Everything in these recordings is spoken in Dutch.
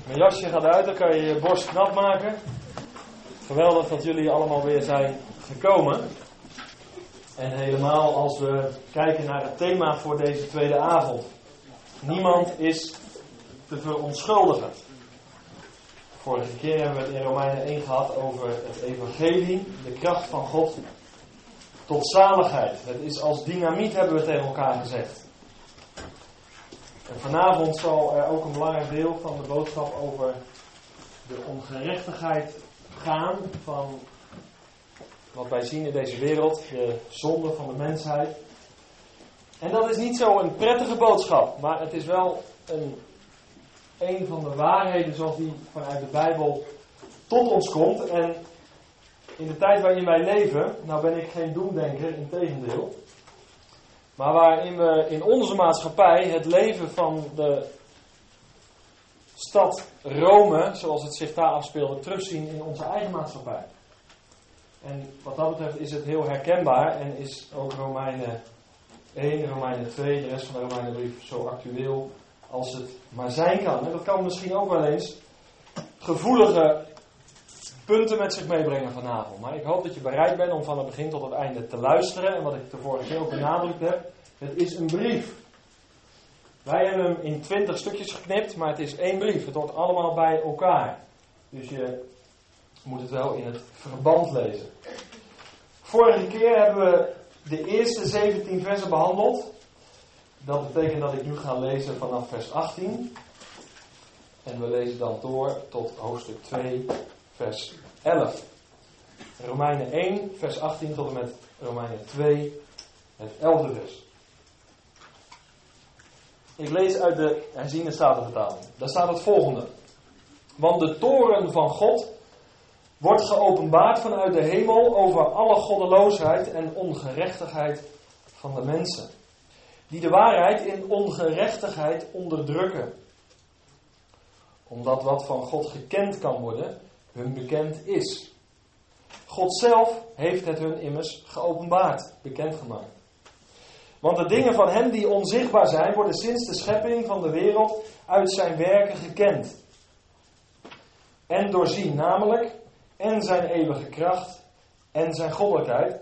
Mijn jasje gaat uit, dan kan je je borst knap maken. Geweldig dat jullie allemaal weer zijn gekomen. En helemaal als we kijken naar het thema voor deze tweede avond. Niemand is te verontschuldigen. Vorige keer hebben we het in Romeinen 1 gehad over het evangelie, de kracht van God tot zaligheid. Het is als dynamiet, hebben we tegen elkaar gezegd. En vanavond zal er ook een belangrijk deel van de boodschap over de ongerechtigheid gaan van wat wij zien in deze wereld, de zonde van de mensheid. En dat is niet zo een prettige boodschap, maar het is wel een van de waarheden zoals die vanuit de Bijbel tot ons komt. En in de tijd waarin wij leven, nou ben ik geen doemdenker, integendeel, maar waarin we in onze maatschappij het leven van de stad Rome, zoals het zich daar afspeelde, terugzien in onze eigen maatschappij. En wat dat betreft is het heel herkenbaar en is ook Romeinen 1, Romeinen 2, de rest van de Romeinenbrief zo actueel als het maar zijn kan. En dat kan misschien ook wel eens gevoelige punten met zich meebrengen vanavond. Maar ik hoop dat je bereid bent om van het begin tot het einde te luisteren. En wat ik de vorige keer ook benadrukt heb, het is een brief. Wij hebben hem in 20 stukjes geknipt, maar het is één brief. Het hoort allemaal bij elkaar. Dus je moet het wel in het verband lezen. Vorige keer hebben we de eerste 17 versen behandeld. Dat betekent dat ik nu ga lezen vanaf vers 18. En we lezen dan door tot hoofdstuk 2, vers 11. Romeinen 1, vers 18 tot en met Romeinen 2, het 11e vers. Ik lees uit de herziene statenvertaling. Daar staat het volgende. Want de toorn van God wordt geopenbaard vanuit de hemel over alle goddeloosheid en ongerechtigheid van de mensen. Die de waarheid in ongerechtigheid onderdrukken. Omdat wat van God gekend kan worden, hun bekend is. God zelf heeft het hun immers geopenbaard, bekendgemaakt. Want de dingen van hem die onzichtbaar zijn, worden sinds de schepping van de wereld uit zijn werken gekend. En doorzien, namelijk, en zijn eeuwige kracht en zijn goddelijkheid,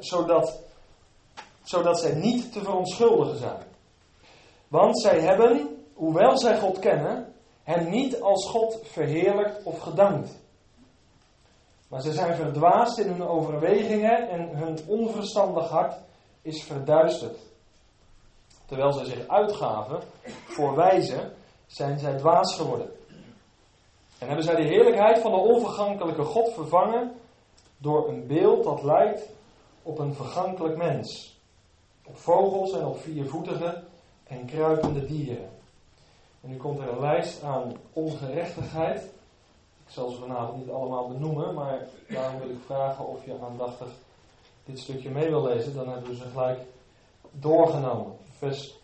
zodat zij niet te verontschuldigen zijn. Want zij hebben, hoewel zij God kennen, hem niet als God verheerlijkt of gedankt. Maar zij zijn verdwaasd in hun overwegingen en hun onverstandig hart is verduisterd. Terwijl zij zich uitgaven voor wijzen, zijn zij dwaas geworden. En hebben zij de heerlijkheid van de onvergankelijke God vervangen door een beeld dat lijkt op een vergankelijk mens. Op vogels en op viervoetige en kruipende dieren. En nu komt er een lijst aan ongerechtigheid. Ik zal ze vanavond niet allemaal benoemen, maar daarom wil ik vragen of je aandachtig dit stukje mee wil lezen. Dan hebben we ze gelijk doorgenomen. Vers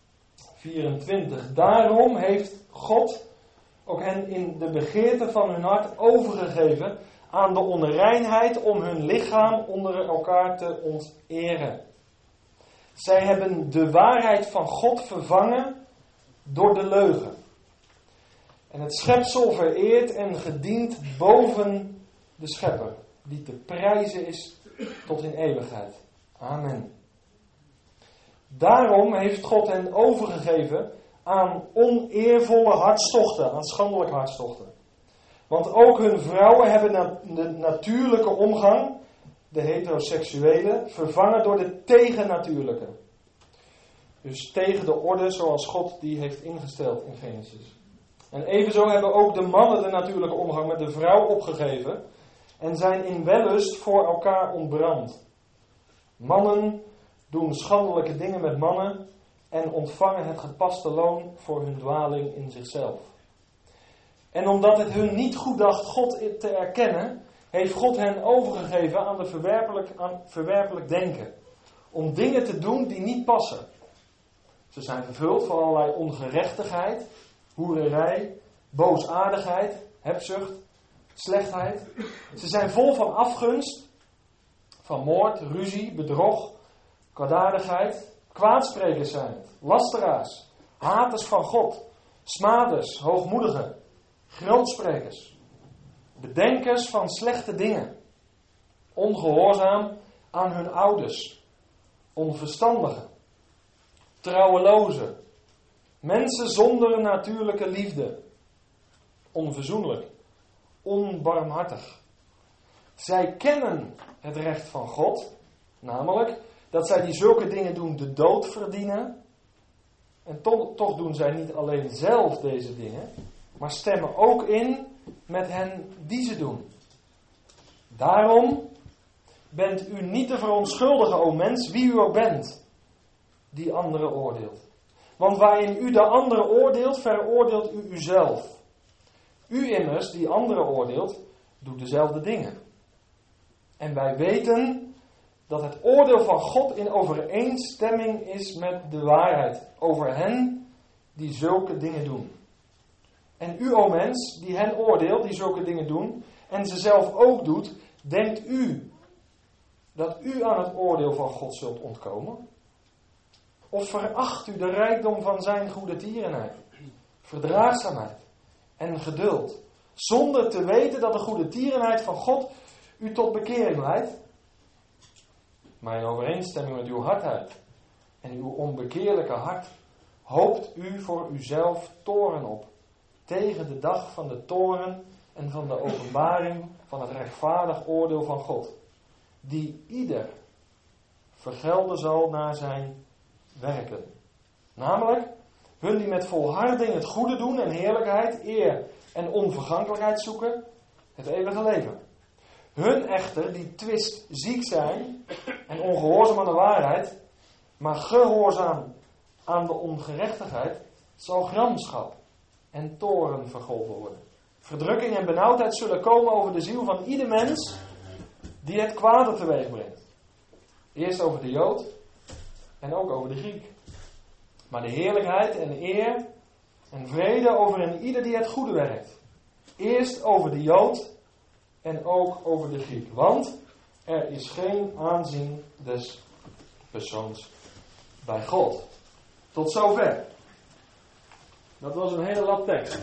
24. Daarom heeft God ook hen in de begeerte van hun hart overgegeven aan de onreinheid om hun lichaam onder elkaar te onteren. Zij hebben de waarheid van God vervangen door de leugen. En het schepsel vereerd en gediend boven de schepper, die te prijzen is tot in eeuwigheid. Amen. Daarom heeft God hen overgegeven aan oneervolle hartstochten, aan schandelijke hartstochten. Want ook hun vrouwen hebben de natuurlijke omgang, de heteroseksuele, vervangen door de tegennatuurlijke. Dus tegen de orde zoals God die heeft ingesteld in Genesis. En evenzo hebben ook de mannen de natuurlijke omgang met de vrouw opgegeven en zijn in wellust voor elkaar ontbrand. Mannen doen schandelijke dingen met mannen en ontvangen het gepaste loon voor hun dwaling in zichzelf. En omdat het hun niet goed dacht God te erkennen, heeft God hen overgegeven aan de verwerpelijk denken. Om dingen te doen die niet passen. Ze zijn vervuld van allerlei ongerechtigheid, hoererij, boosaardigheid, hebzucht, slechtheid. Ze zijn vol van afgunst, van moord, ruzie, bedrog, kwaadaardigheid. Kwaadsprekers zijn het, lasteraars, haters van God, smaders, hoogmoedigen, Grootsprekers. Bedenkers van slechte dingen. Ongehoorzaam aan hun ouders. Onverstandigen. Trouwelozen. Mensen zonder natuurlijke liefde. Onverzoenlijk. Onbarmhartig. Zij kennen het recht van God. Namelijk dat zij die zulke dingen doen de dood verdienen. En toch doen zij niet alleen zelf deze dingen. Maar stemmen ook in met hen die ze doen. Daarom bent u niet te verontschuldigen, o mens, wie u ook bent, die anderen oordeelt. Want waarin u de anderen oordeelt, veroordeelt u uzelf. U immers, die anderen oordeelt, doet dezelfde dingen. En wij weten dat het oordeel van God in overeenstemming is met de waarheid over hen die zulke dingen doen. En u, o mens, die hen oordeelt, die zulke dingen doen, en ze zelf ook doet, denkt u dat u aan het oordeel van God zult ontkomen? Of veracht u de rijkdom van zijn goede tierenheid, verdraagzaamheid en geduld, zonder te weten dat de goede tierenheid van God u tot bekering leidt? Maar in overeenstemming met uw hardheid en uw onbekeerlijke hart hoopt u voor uzelf toorn op, tegen de dag van de toorn en van de openbaring van het rechtvaardig oordeel van God, die ieder vergelden zal naar zijn werken. Namelijk, hun die met volharding het goede doen en heerlijkheid, eer en onvergankelijkheid zoeken, het eeuwige leven. Hun echter, die twistziek zijn en ongehoorzaam aan de waarheid, maar gehoorzaam aan de ongerechtigheid, zal gramschap en toorn vergolden worden. Verdrukking en benauwdheid zullen komen over de ziel van ieder mens die het kwade teweeg brengt. Eerst over de Jood en ook over de Griek. Maar de heerlijkheid en eer en vrede over een ieder die het goede werkt. Eerst over de Jood en ook over de Griek. Want er is geen aanzien des persoons bij God. Tot zover. Dat was een hele lap tekst.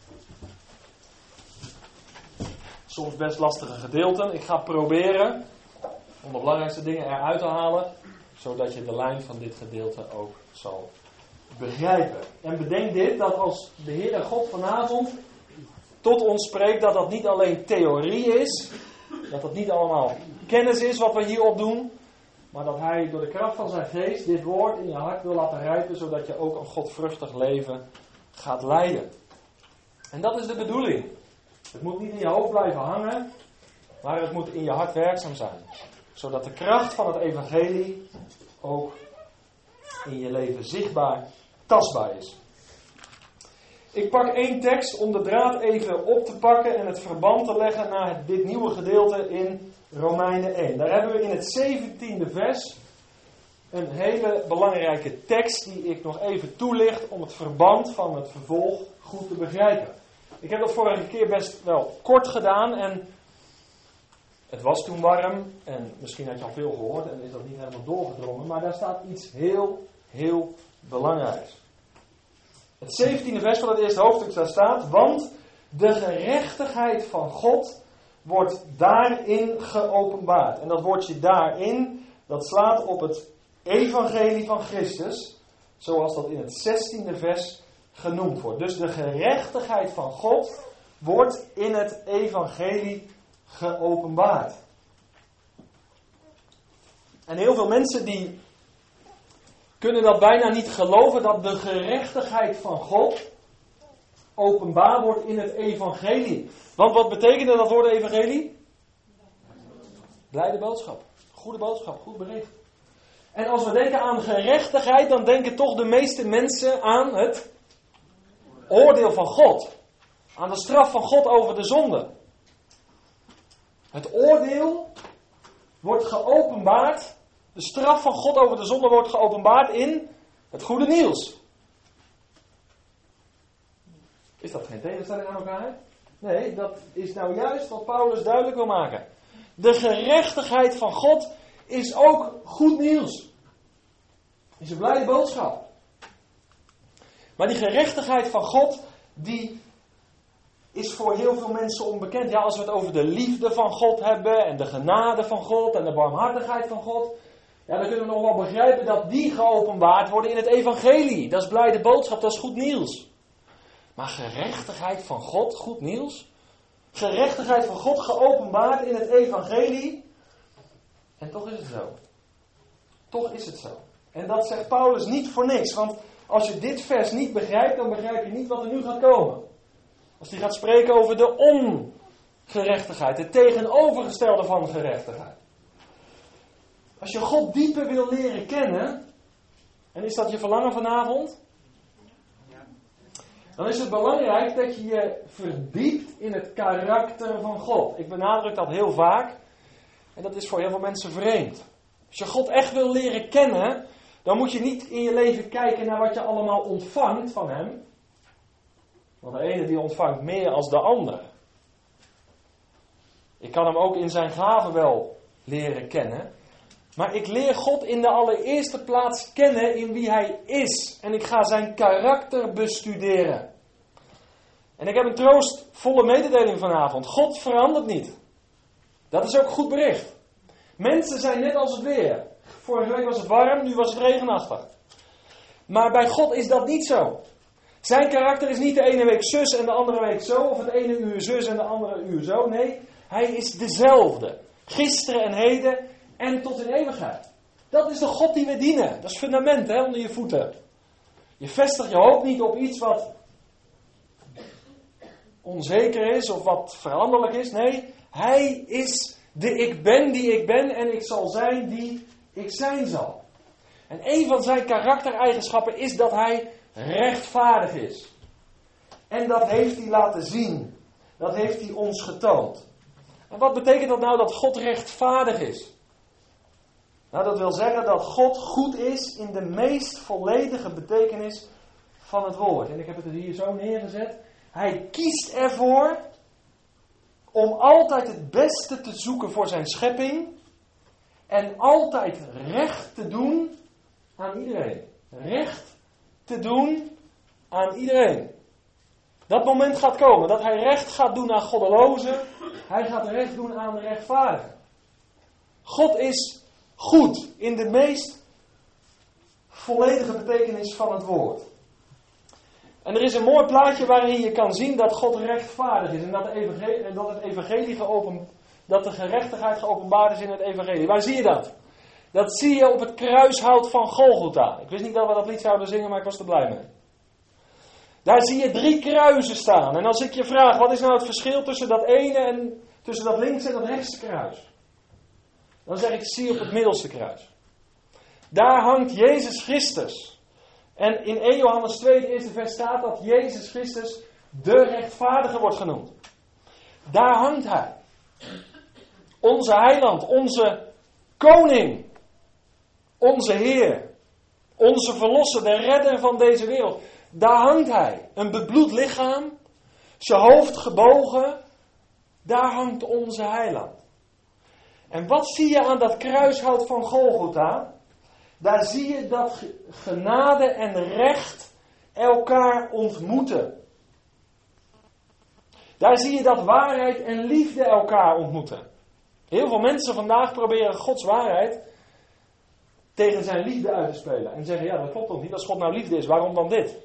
Soms best lastige gedeelten. Ik ga proberen om de belangrijkste dingen eruit te halen, zodat je de lijn van dit gedeelte ook zal begrijpen. En bedenk dit, dat als de Heere God vanavond tot ons spreekt, dat dat niet alleen theorie is, dat dat niet allemaal kennis is wat we hier opdoen, maar dat Hij door de kracht van zijn geest dit woord in je hart wil laten rijpen, zodat je ook een godvruchtig leven gaat leiden. En dat is de bedoeling. Het moet niet in je hoofd blijven hangen, maar het moet in je hart werkzaam zijn. Zodat de kracht van het evangelie ook in je leven zichtbaar, tastbaar is. Ik pak één tekst om de draad even op te pakken en het verband te leggen naar dit nieuwe gedeelte in Romeinen 1. Daar hebben we in het 17e vers een hele belangrijke tekst die ik nog even toelicht om het verband van het vervolg goed te begrijpen. Ik heb dat vorige keer best wel kort gedaan en het was toen warm en misschien had je al veel gehoord en is dat niet helemaal doorgedrongen, maar daar staat iets heel belangrijks. Het 17e vers van het eerste hoofdstuk daar staat, want de gerechtigheid van God wordt daarin geopenbaard. En dat woordje daarin, dat slaat op het evangelie van Christus, zoals dat in het 16e vers genoemd wordt. Dus de gerechtigheid van God wordt in het evangelie geopenbaard. En heel veel mensen die kunnen dat bijna niet geloven, dat de gerechtigheid van God openbaar wordt in het evangelie. Want wat betekende dat woord evangelie? Blijde boodschap. Goede boodschap, goed bericht. En als we denken aan gerechtigheid, dan denken toch de meeste mensen aan het oordeel van God. Aan de straf van God over de zonde. Het oordeel wordt geopenbaard. De straf van God over de zonde wordt geopenbaard in het goede nieuws. Is dat geen tegenstelling aan elkaar? Nee, dat is nou juist wat Paulus duidelijk wil maken. De gerechtigheid van God is ook goed nieuws. Is een blijde boodschap. Maar die gerechtigheid van God, die is voor heel veel mensen onbekend. Ja, als we het over de liefde van God hebben en de genade van God en de barmhartigheid van God, ja, dan kunnen we nog wel begrijpen dat die geopenbaard worden in het evangelie. Dat is blijde boodschap, dat is goed nieuws. Maar gerechtigheid van God, goed nieuws? Gerechtigheid van God geopenbaard in het evangelie? En toch is het zo. Toch is het zo. En dat zegt Paulus niet voor niks. Want als je dit vers niet begrijpt, dan begrijp je niet wat er nu gaat komen. Als hij gaat spreken over de ongerechtigheid. Het tegenovergestelde van gerechtigheid. Als je God dieper wil leren kennen. En is dat je verlangen vanavond? Dan is het belangrijk dat je je verdiept in het karakter van God. Ik benadruk dat heel vaak. En dat is voor heel veel mensen vreemd. Als je God echt wil leren kennen, dan moet je niet in je leven kijken naar wat je allemaal ontvangt van hem. Want de ene die ontvangt meer als de ander. Ik kan hem ook in zijn gaven wel leren kennen. Maar ik leer God in de allereerste plaats kennen in wie hij is. En ik ga zijn karakter bestuderen. En ik heb een troostvolle mededeling vanavond. God verandert niet. Dat is ook goed bericht. Mensen zijn net als het weer. Vorige week was het warm, nu was het regenachtig. Maar bij God is dat niet zo. Zijn karakter is niet de ene week zus en de andere week zo. Of het ene uur zus en de andere uur zo. Nee, hij is dezelfde. Gisteren en heden en tot in eeuwigheid. Dat is de God die we dienen. Dat is fundament onder je voeten. Je vestigt je hoop niet op iets wat onzeker is of wat veranderlijk is. Nee, hij is de ik ben die ik ben en ik zal zijn die ik zijn zal. En een van zijn karaktereigenschappen is dat hij rechtvaardig is. En dat heeft hij laten zien. Dat heeft hij ons getoond. En wat betekent dat nou dat God rechtvaardig is? Nou, dat wil zeggen dat God goed is in de meest volledige betekenis van het woord. En ik heb het er hier zo neergezet. Hij kiest ervoor om altijd het beste te zoeken voor zijn schepping. En altijd recht te doen aan iedereen. Recht te doen aan iedereen. Dat moment gaat komen. Dat hij recht gaat doen aan goddelozen. Hij gaat recht doen aan de rechtvaardigen. God is goed in de meest volledige betekenis van het woord. En er is een mooi plaatje waarin je kan zien dat God rechtvaardig is. En dat de gerechtigheid geopenbaard is in het evangelie. Waar zie je dat? Dat zie je op het kruishout van Golgotha. Ik wist niet dat we dat lied zouden zingen, maar ik was er blij mee. Daar zie je 3 kruisen staan. En als ik je vraag, wat is nou het verschil tussen dat ene en tussen dat links en dat rechtse kruis? Dan zeg ik, zie op het middelste kruis. Daar hangt Jezus Christus. En in 1 Johannes 2, de eerste vers staat dat Jezus Christus de rechtvaardige wordt genoemd. Daar hangt hij. Onze heiland, onze koning, onze Heer, onze verlosser, de redder van deze wereld. Daar hangt hij. Een bebloed lichaam, zijn hoofd gebogen. Daar hangt onze heiland. En wat zie je aan dat kruishout van Golgotha? Daar zie je dat genade en recht elkaar ontmoeten. Daar zie je dat waarheid en liefde elkaar ontmoeten. Heel veel mensen vandaag proberen Gods waarheid tegen zijn liefde uit te spelen. En zeggen, ja, dat klopt toch niet. Als God nou liefde is, waarom dan dit?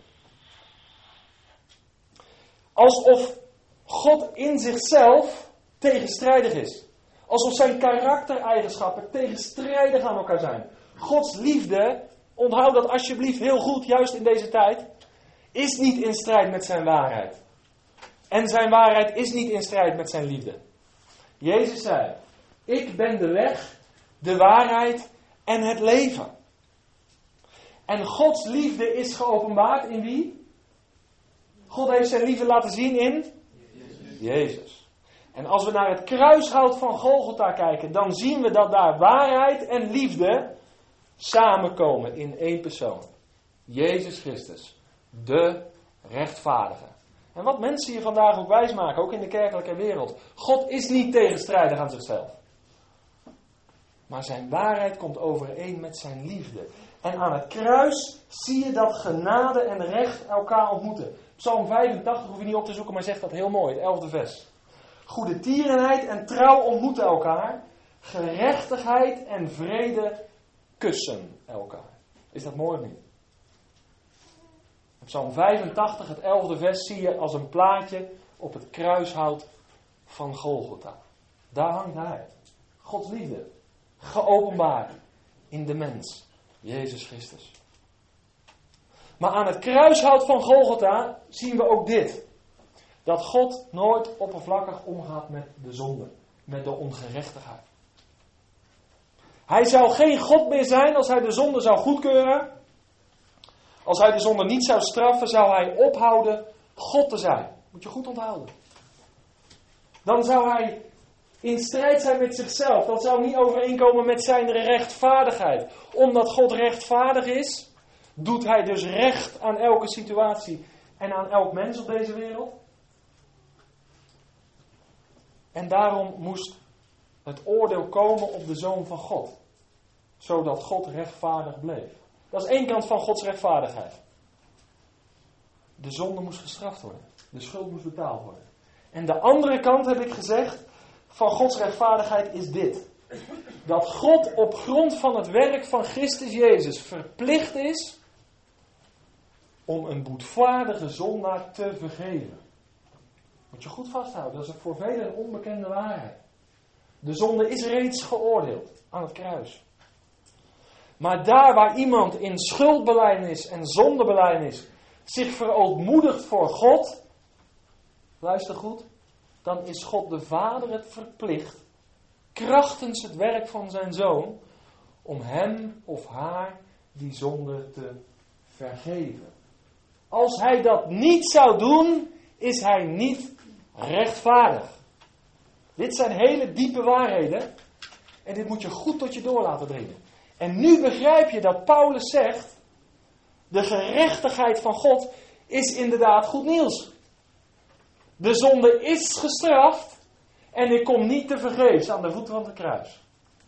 Alsof God in zichzelf tegenstrijdig is. Alsof zijn karaktereigenschappen tegenstrijdig aan elkaar zijn. Gods liefde, onthoud dat alsjeblieft heel goed, juist in deze tijd, is niet in strijd met zijn waarheid. En zijn waarheid is niet in strijd met zijn liefde. Jezus zei, ik ben de weg, de waarheid en het leven. En Gods liefde is geopenbaard in wie? God heeft zijn liefde laten zien in? Jezus. En als we naar het kruishout van Golgotha kijken, dan zien we dat daar waarheid en liefde samenkomen in één persoon. Jezus Christus, de rechtvaardige. En wat mensen hier vandaag ook wijsmaken, ook in de kerkelijke wereld. God is niet tegenstrijdig aan zichzelf. Maar zijn waarheid komt overeen met zijn liefde. En aan het kruis zie je dat genade en recht elkaar ontmoeten. Psalm 85, hoef je niet op te zoeken, maar zegt dat heel mooi, het 11e vers. Goedertierenheid en trouw ontmoeten elkaar. Gerechtigheid en vrede kussen elkaar. Is dat mooi of niet? Psalm 85, het 11e vers, zie je als een plaatje op het kruishout van Golgotha. Daar hangt hij. Gods liefde. Geopenbaard in de mens. Jezus Christus. Maar aan het kruishout van Golgotha zien we ook dit. Dat God nooit oppervlakkig omgaat met de zonde. Met de ongerechtigheid. Hij zou geen God meer zijn als hij de zonde zou goedkeuren. Als hij de zonde niet zou straffen, zou hij ophouden God te zijn. Moet je goed onthouden. Dan zou hij in strijd zijn met zichzelf. Dat zou niet overeenkomen met zijn rechtvaardigheid. Omdat God rechtvaardig is, doet hij dus recht aan elke situatie en aan elk mens op deze wereld. En daarom moest het oordeel komen op de Zoon van God. Zodat God rechtvaardig bleef. Dat is één kant van Gods rechtvaardigheid. De zonde moest gestraft worden. De schuld moest betaald worden. En de andere kant, heb ik gezegd, van Gods rechtvaardigheid is dit. Dat God op grond van het werk van Christus Jezus verplicht is om een boetvaardige zondaar te vergeven. Moet je goed vasthouden, dat is voor velen een onbekende waarheid. De zonde is reeds geoordeeld aan het kruis. Maar daar waar iemand in schuldbelijdenis en zondebelijdenis zich verootmoedigt voor God, luister goed, dan is God de Vader het verplicht, krachtens het werk van zijn Zoon, om hem of haar die zonde te vergeven. Als hij dat niet zou doen, is hij niet rechtvaardig. Dit zijn hele diepe waarheden en dit moet je goed tot je door laten dringen. En nu begrijp je dat Paulus zegt, de gerechtigheid van God is inderdaad goed nieuws. De zonde is gestraft en ik kom niet te vergeefs aan de voeten van het kruis.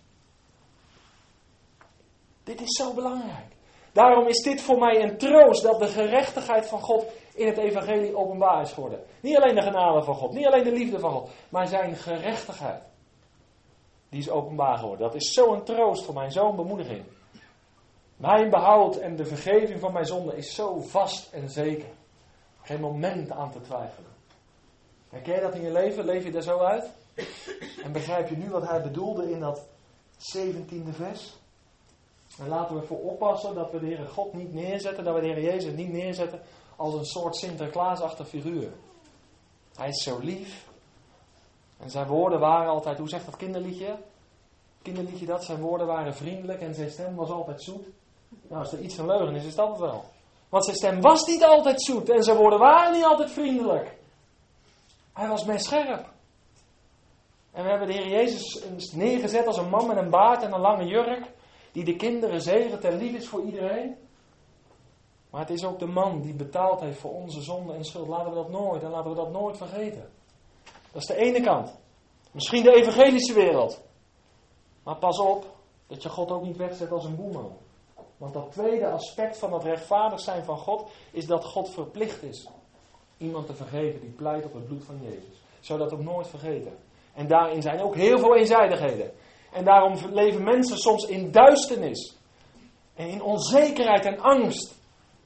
Dit is zo belangrijk. Daarom is dit voor mij een troost dat de gerechtigheid van God in het evangelie openbaar is geworden. Niet alleen de genade van God, niet alleen de liefde van God, maar zijn gerechtigheid. Die is openbaar geworden. Dat is zo'n troost voor mij, zo'n bemoediging. Mijn behoud en de vergeving van mijn zonde is zo vast en zeker. Geen moment aan te twijfelen. Herken je dat in je leven? Leef je daar zo uit? En begrijp je nu wat hij bedoelde in dat 17e vers? En laten we ervoor oppassen dat we de Heere God niet neerzetten, dat we de Heere Jezus niet neerzetten als een soort Sinterklaasachtig figuur. Hij is zo lief. En zijn woorden waren altijd, hoe zegt dat kinderliedje? Kinderliedje dat, zijn woorden waren vriendelijk en zijn stem was altijd zoet. Nou, als er iets van leugen is dat het wel. Want zijn stem was niet altijd zoet en zijn woorden waren niet altijd vriendelijk. Hij was messcherp. En we hebben de Heer Jezus neergezet als een man met een baard en een lange jurk, die de kinderen zegent en lief is voor iedereen. Maar het is ook de man die betaald heeft voor onze zonde en schuld. Laten we dat nooit vergeten. Dat is de ene kant. Misschien de evangelische wereld. Maar pas op dat je God ook niet wegzet als een boeman. Want dat tweede aspect van het rechtvaardig zijn van God is dat God verplicht is iemand te vergeven die pleit op het bloed van Jezus. Zou dat ook nooit vergeten. En daarin zijn ook heel veel eenzijdigheden. En daarom leven mensen soms in duisternis. En in onzekerheid en angst.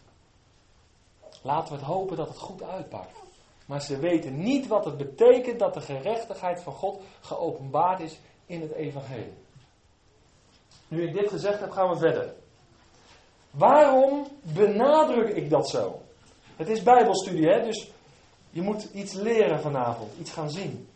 Laten we het hopen dat het goed uitpakt. Maar ze weten niet wat het betekent dat de gerechtigheid van God geopenbaard is in het evangelie. Nu ik dit gezegd heb, gaan we verder. Waarom benadruk ik dat zo? Het is bijbelstudie, hè? Dus je moet iets leren vanavond, iets gaan zien.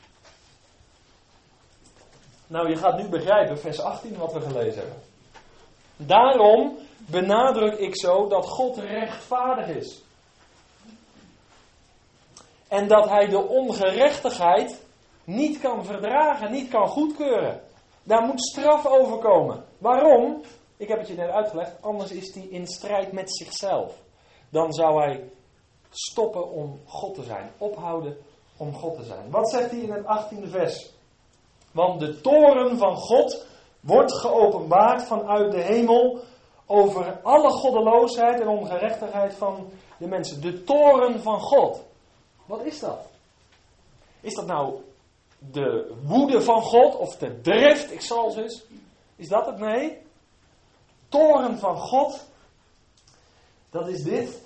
Nou, je gaat nu begrijpen, vers 18, wat we gelezen hebben. Daarom benadruk ik zo dat God rechtvaardig is. En dat hij de ongerechtigheid niet kan verdragen, niet kan goedkeuren. Daar moet straf over komen. Waarom? Ik heb het je net uitgelegd, anders is hij in strijd met zichzelf. Dan zou hij stoppen om God te zijn, ophouden om God te zijn. Wat zegt hij in het 18e vers? Want de toorn van God wordt geopenbaard vanuit de hemel over alle goddeloosheid en ongerechtigheid van de mensen. De toorn van God. Wat is dat? Is dat nou de woede van God of de drift, ik zal dus? Is dat het? Nee. Toorn van God, dat is dit.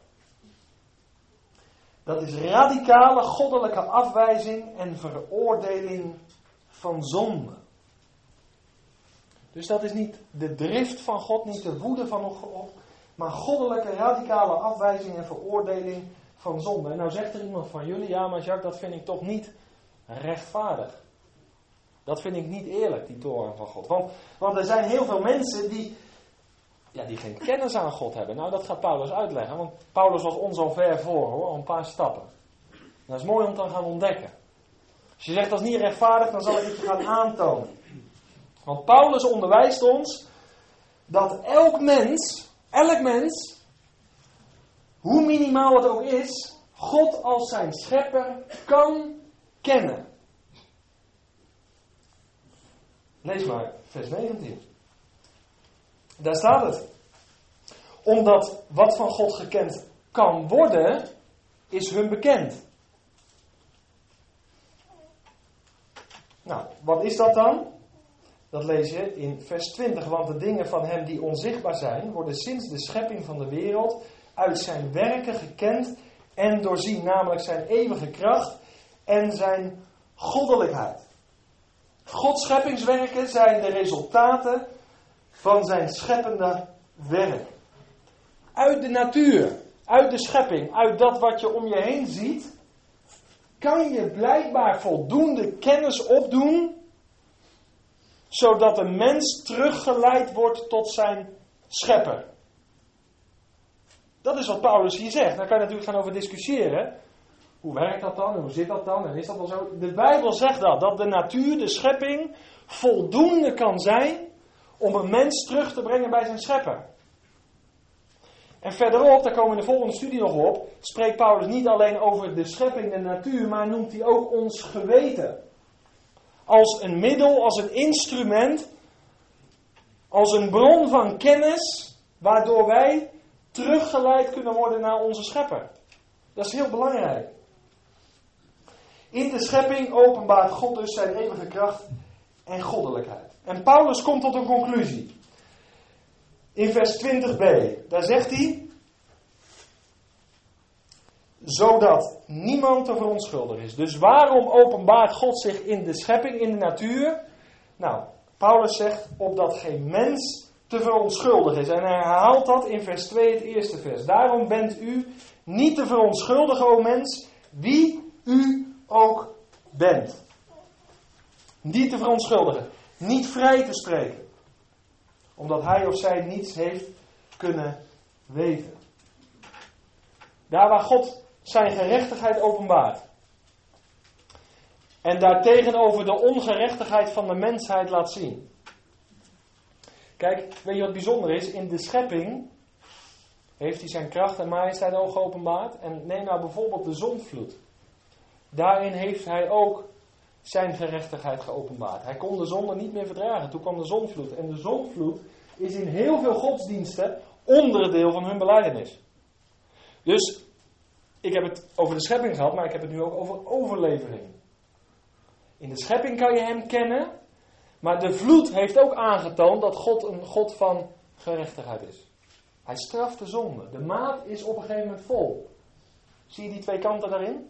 Dat is radicale goddelijke afwijzing en veroordeling van zonde. Dus dat is niet de drift van God, niet de woede van God, maar goddelijke radicale afwijzing en veroordeling van zonde. En nou zegt er iemand van jullie, ja maar Jacques, dat vind ik toch niet rechtvaardig. Dat vind ik niet eerlijk, die toorn van God. Want er zijn heel veel mensen die geen kennis aan God hebben. Nou, dat gaat Paulus uitleggen, want Paulus was ons al ver voor, hoor, al een paar stappen. Dat is mooi om te gaan ontdekken. Als je zegt dat is niet rechtvaardig, dan zal ik het je gaan aantonen. Want Paulus onderwijst ons dat elk mens, hoe minimaal het ook is, God als zijn schepper kan kennen. Lees maar vers 19. Daar staat het. Omdat wat van God gekend kan worden, is hun bekend. Nou, wat is dat dan? Dat lees je in vers 20. Want de dingen van hem die onzichtbaar zijn, worden sinds de schepping van de wereld uit zijn werken gekend en doorzien. Namelijk zijn eeuwige kracht en zijn goddelijkheid. Gods scheppingswerken zijn de resultaten van zijn scheppende werk. Uit de natuur, uit de schepping, uit dat wat je om je heen ziet, kan je blijkbaar voldoende kennis opdoen, zodat de mens teruggeleid wordt tot zijn schepper. Dat is wat Paulus hier zegt. Daar kan je natuurlijk gaan over discussiëren. Hoe werkt dat dan? Hoe zit dat dan? En is dat wel zo? De Bijbel zegt dat de natuur, de schepping, voldoende kan zijn om een mens terug te brengen bij zijn schepper. En verderop, daar komen we in de volgende studie nog op, spreekt Paulus niet alleen over de schepping, de natuur, maar noemt hij ook ons geweten. Als een middel, als een instrument, als een bron van kennis, waardoor wij teruggeleid kunnen worden naar onze schepper. Dat is heel belangrijk. In de schepping openbaart God dus zijn eeuwige kracht en goddelijkheid. En Paulus komt tot een conclusie. In vers 20b, daar zegt hij, zodat niemand te verontschuldigen is. Dus waarom openbaart God zich in de schepping, in de natuur? Nou, Paulus zegt, opdat geen mens te verontschuldigen is. En hij herhaalt dat in vers 2, het eerste vers. Daarom bent u niet te verontschuldigen, o mens, wie u ook bent. Niet te verontschuldigen. Niet vrij te spreken. Omdat hij of zij niets heeft kunnen weten. Daar waar God zijn gerechtigheid openbaart. En daartegenover de ongerechtigheid van de mensheid laat zien. Kijk, weet je wat bijzonder is? In de schepping heeft hij zijn kracht en majesteit al geopenbaard. En neem nou bijvoorbeeld de zondvloed. Daarin heeft hij ook zijn gerechtigheid geopenbaard. Hij kon de zonde niet meer verdragen. Toen kwam de zondvloed. En de zondvloed is in heel veel godsdiensten onderdeel van hun belijdenis. Dus ik heb het over de schepping gehad, maar ik heb het nu ook over overlevering. In de schepping kan je hem kennen, maar de vloed heeft ook aangetoond dat God een God van gerechtigheid is. Hij straft de zonde. De maat is op een gegeven moment vol. Zie je die twee kanten daarin?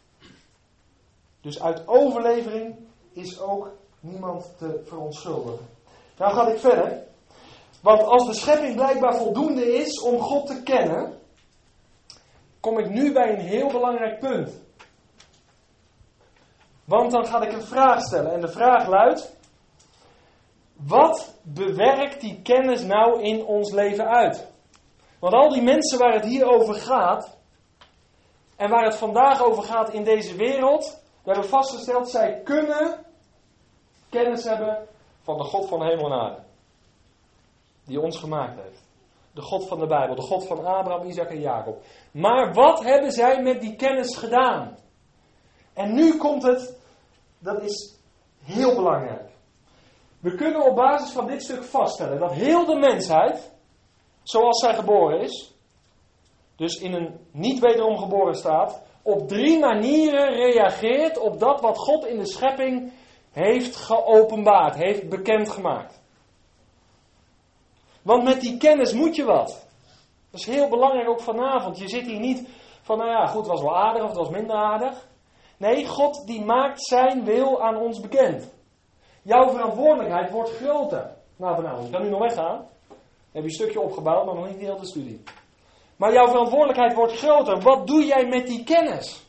Dus uit overlevering is ook niemand te verontschuldigen. Nou ga ik verder. Want als de schepping blijkbaar voldoende is om God te kennen, kom ik nu bij een heel belangrijk punt. Want dan ga ik een vraag stellen. En de vraag luidt: wat bewerkt die kennis nou in ons leven uit? Want al die mensen waar het hier over gaat, en waar het vandaag over gaat in deze wereld, we hebben vastgesteld, zij kunnen kennis hebben van de God van de hemel en aarde. Die ons gemaakt heeft. De God van de Bijbel, de God van Abraham, Isaac en Jacob. Maar wat hebben zij met die kennis gedaan? En nu komt het, dat is heel belangrijk. We kunnen op basis van dit stuk vaststellen dat heel de mensheid zoals zij geboren is, dus in een niet wederom geboren staat, op 3 manieren reageert op dat wat God in de schepping heeft geopenbaard, heeft bekendgemaakt. Want met die kennis moet je wat. Dat is heel belangrijk ook vanavond. Je zit hier niet van, nou ja, goed, het was wel aardig of het was minder aardig. Nee, God die maakt zijn wil aan ons bekend. Jouw verantwoordelijkheid wordt groter. Nou, vanavond, je kan nu nog weggaan. Dan heb je een stukje opgebouwd, maar nog niet de hele studie. Maar jouw verantwoordelijkheid wordt groter. Wat doe jij met die kennis?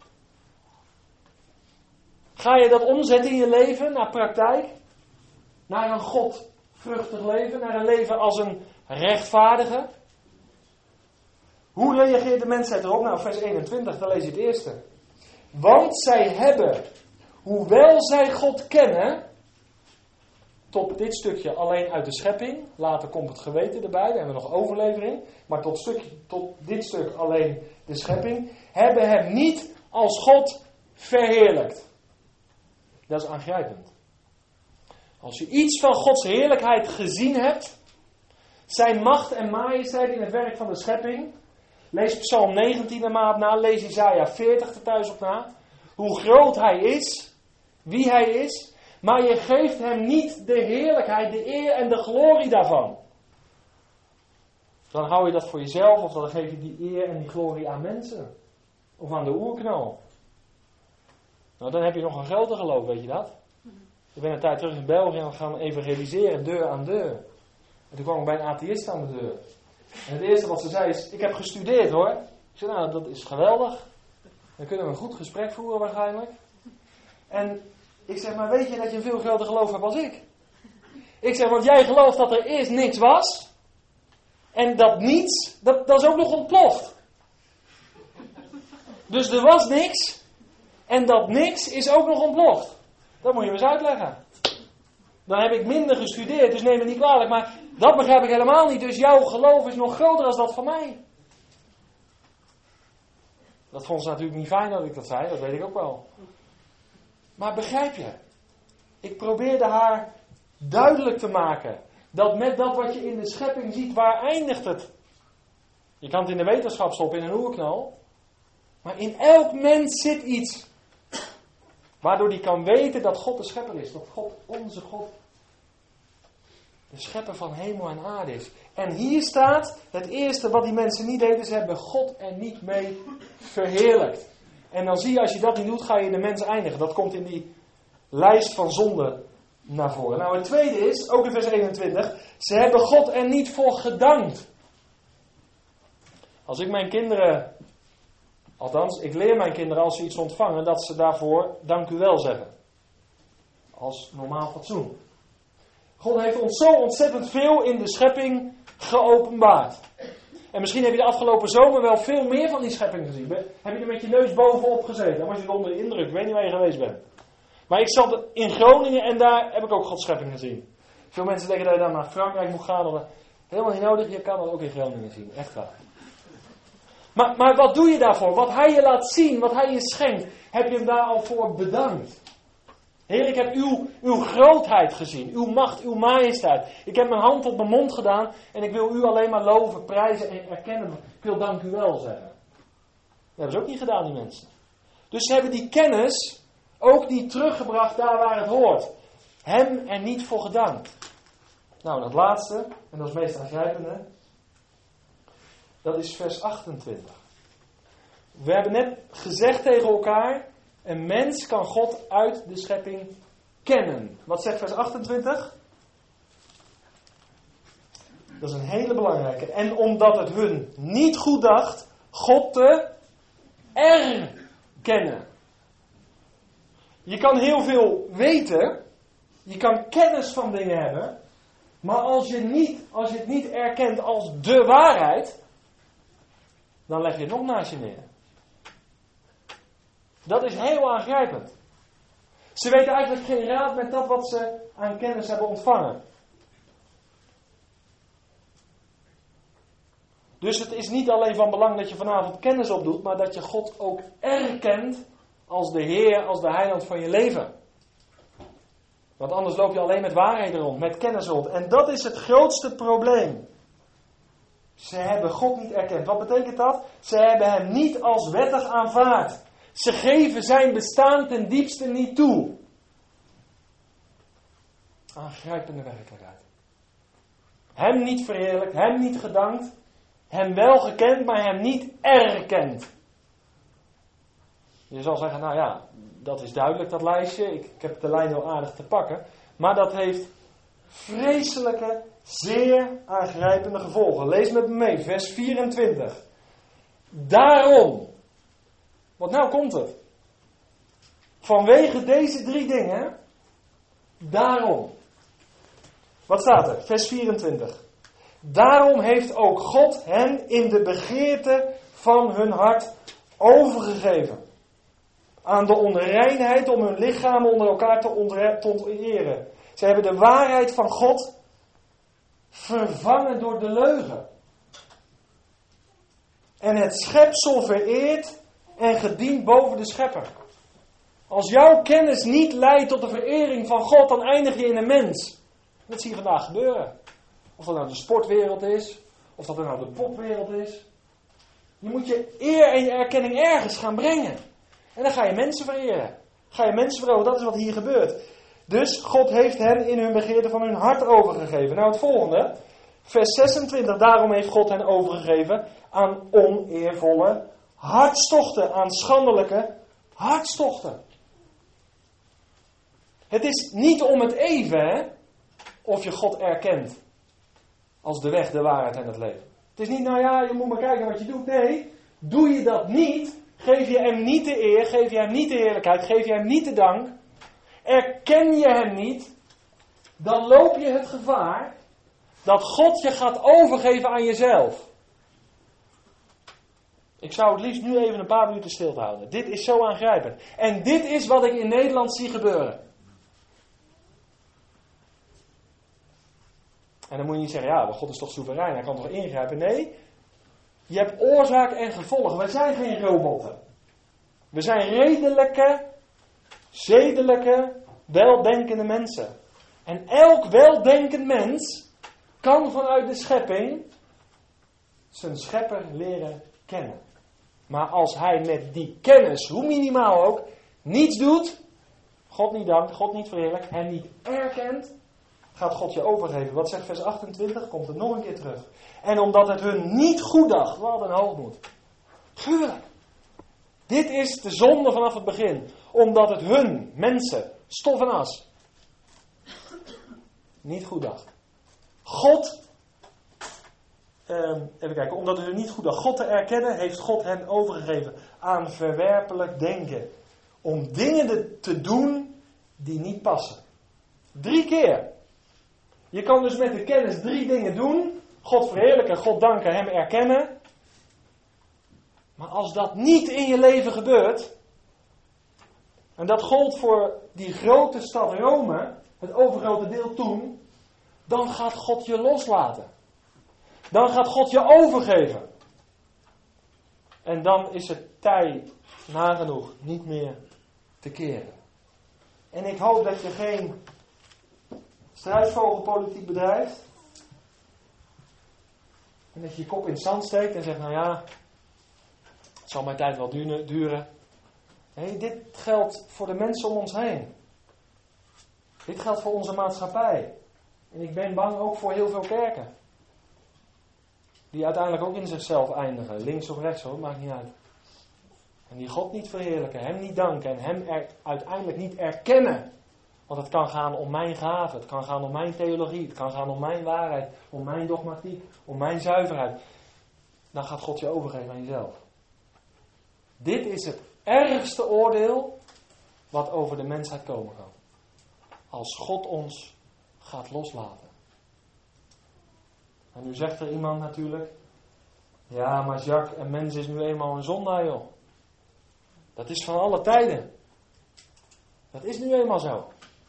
Ga je dat omzetten in je leven, naar praktijk? Naar een godvruchtig leven? Naar een leven als een rechtvaardige? Hoe reageert de mensheid erop? Nou, vers 21, dan lees je het eerste. Want zij hebben, hoewel zij God kennen, tot dit stukje alleen uit de schepping, later komt het geweten erbij, we hebben nog overlevering, maar tot dit stuk alleen de schepping, hebben hem niet als God verheerlijkt. Dat is aangrijpend. Als je iets van Gods heerlijkheid gezien hebt, zijn macht en majesteit in het werk van de schepping, lees Psalm 19 er maar op na, lees Isaiah 40 er thuis op na, hoe groot hij is, wie hij is, maar je geeft hem niet de heerlijkheid, de eer en de glorie daarvan. Dan hou je dat voor jezelf of dan geef je die eer en die glorie aan mensen. Of aan de oerknal. Nou, dan heb je nog een groter geloof, weet je dat? Ik ben een tijd terug in België en we gaan evangeliseren, deur aan deur. En toen kwam ik bij een atheïst aan de deur. En het eerste wat ze zei is, ik heb gestudeerd hoor. Ik zei, nou dat is geweldig. Dan kunnen we een goed gesprek voeren waarschijnlijk. En ik zeg, maar weet je dat je een veel groter geloof hebt als ik? Ik zeg, want jij gelooft dat er eerst niks was. En dat niets, dat is ook nog ontploft. Dus er was niks. En dat niks is ook nog ontploft. Dat moet je me eens uitleggen. Dan heb ik minder gestudeerd, dus neem me niet kwalijk. Maar dat begrijp ik helemaal niet. Dus jouw geloof is nog groter dan dat van mij. Dat vond ze natuurlijk niet fijn dat ik dat zei, dat weet ik ook wel. Maar begrijp je? Ik probeerde haar duidelijk te maken. Dat met dat wat je in de schepping ziet, waar eindigt het? Je kan het in de wetenschap stoppen, in een oerknal. Maar in elk mens zit iets. Waardoor die kan weten dat God de schepper is. Dat God, onze God, de schepper van hemel en aarde is. En hier staat het eerste wat die mensen niet deden. Ze hebben God er niet mee verheerlijkt. En dan zie je, als je dat niet doet, ga je in de mens eindigen. Dat komt in die lijst van zonden naar voren. Nou, het tweede is, ook in vers 21. Ze hebben God er niet voor gedankt. Als ik mijn kinderen, althans, ik leer mijn kinderen als ze iets ontvangen, dat ze daarvoor dank u wel zeggen. Als normaal fatsoen. God heeft ons zo ontzettend veel in de schepping geopenbaard. En misschien heb je de afgelopen zomer wel veel meer van die schepping gezien. Heb je er met je neus bovenop gezeten? Dan was je onder de indruk. Ik weet niet waar je geweest bent. Maar ik zat in Groningen en daar heb ik ook Gods schepping gezien. Veel mensen denken dat je dan naar Frankrijk moet gaan. Helemaal niet nodig. Je kan dat ook in Groningen zien. Echt waar. Maar wat doe je daarvoor? Wat hij je laat zien, wat hij je schenkt, heb je hem daar al voor bedankt. Heer, ik heb uw grootheid gezien, uw macht, uw majesteit. Ik heb mijn hand op mijn mond gedaan en ik wil u alleen maar loven, prijzen en erkennen. Ik wil dank u wel zeggen. Dat hebben ze ook niet gedaan, die mensen. Dus ze hebben die kennis ook niet teruggebracht daar waar het hoort. Hem er niet voor gedankt. Nou, dat laatste, en dat is het meest aangrijpende, dat is vers 28. We hebben net gezegd tegen elkaar, een mens kan God uit de schepping kennen. Wat zegt vers 28? Dat is een hele belangrijke. En omdat het hun niet goed dacht, God te erkennen. Je kan heel veel weten, je kan kennis van dingen hebben, maar als je het niet erkent als de waarheid, dan leg je het nog naast je neer. Dat is heel aangrijpend. Ze weten eigenlijk geen raad met dat wat ze aan kennis hebben ontvangen. Dus het is niet alleen van belang dat je vanavond kennis opdoet, maar dat je God ook erkent als de Heer, als de Heiland van je leven. Want anders loop je alleen met waarheden rond, met kennis rond. En dat is het grootste probleem. Ze hebben God niet erkend. Wat betekent dat? Ze hebben hem niet als wettig aanvaard. Ze geven zijn bestaan ten diepste niet toe. Aangrijpende werkelijkheid. Hem niet verheerlijkt, hem niet gedankt. Hem wel gekend, maar hem niet erkend. Je zal zeggen, nou ja, dat is duidelijk dat lijstje. Ik heb de lijn heel aardig te pakken. Maar dat heeft vreselijke, zeer aangrijpende gevolgen. Lees met me mee, vers 24. Daarom. Want nou komt het. Vanwege deze 3 dingen. Daarom. Wat staat er? Vers 24. Daarom heeft ook God hen in de begeerte van hun hart overgegeven. Aan de onreinheid om hun lichamen onder elkaar te onteeren. Ze hebben de waarheid van God vervangen door de leugen. En het schepsel vereerd en gedient boven de schepper. Als jouw kennis niet leidt tot de verering van God, dan eindig je in een mens. Dat zie je vandaag gebeuren. Of dat nou de sportwereld is, of dat nou de popwereld is. Je moet je eer en je erkenning ergens gaan brengen. En dan ga je mensen vereren. Ga je mensen veroven, dat is wat hier gebeurt. Dus God heeft hen in hun begeerte van hun hart overgegeven. Nou het volgende, vers 26. Daarom heeft God hen overgegeven aan oneervolle hartstochten, aan schandelijke hartstochten. Het is niet om het even, hè, of je God erkent als de weg, de waarheid en het leven. Het is niet, nou ja, je moet maar kijken wat je doet. Nee, doe je dat niet, geef je hem niet de eer, geef je hem niet de heerlijkheid, geef je hem niet de dank, erken je hem niet, dan loop je het gevaar dat God je gaat overgeven aan jezelf. Ik zou het liefst nu even een paar minuten stil te houden. Dit is zo aangrijpend. En dit is wat ik in Nederland zie gebeuren. En dan moet je niet zeggen, ja, maar God is toch soeverein, hij kan toch ingrijpen. Nee, je hebt oorzaak en gevolg. Wij zijn geen robotten. We zijn redelijke, zedelijke, weldenkende mensen. En elk weldenkend mens kan vanuit de schepping zijn schepper leren kennen. Maar als hij met die kennis, hoe minimaal ook, niets doet, God niet dankt, God niet verheerlijkt, hem niet erkent, gaat God je overgeven. Wat zegt vers 28? Komt het nog een keer terug. En omdat het hun niet goed dacht, wat een hoogmoed. Gruwelijk. Dit is de zonde vanaf het begin. Omdat het hun, mensen, stof en as, niet goed dacht. God, even kijken, omdat het hun niet goed dacht God te erkennen, heeft God hen overgegeven aan verwerpelijk denken. Om dingen te doen die niet passen. 3 keer. Je kan dus met de kennis 3 dingen doen. God verheerlijken, God danken, hem erkennen. Maar als dat niet in je leven gebeurt, en dat gold voor die grote stad Rome, het overgrote deel toen, dan gaat God je loslaten. Dan gaat God je overgeven. En dan is het tij nagenoeg niet meer te keren. En ik hoop dat je geen struisvogelpolitiek bedrijft. En dat je je kop in het zand steekt en zegt, nou ja, het zal mijn tijd wel duren. Nee, dit geldt voor de mensen om ons heen. Dit geldt voor onze maatschappij. En ik ben bang ook voor heel veel kerken. Die uiteindelijk ook in zichzelf eindigen. Links of rechts hoor, maakt niet uit. En die God niet verheerlijken, hem niet danken en hem uiteindelijk niet erkennen. Want het kan gaan om mijn gave, het kan gaan om mijn theologie, het kan gaan om mijn waarheid, om mijn dogmatiek, om mijn zuiverheid. Dan gaat God je overgeven aan jezelf. Dit is het ergste oordeel wat over de mensheid komen kan. Als God ons gaat loslaten. En nu zegt er iemand natuurlijk, ja maar Jacques, een mens is nu eenmaal een zondaar joh. Dat is van alle tijden. Dat is nu eenmaal zo.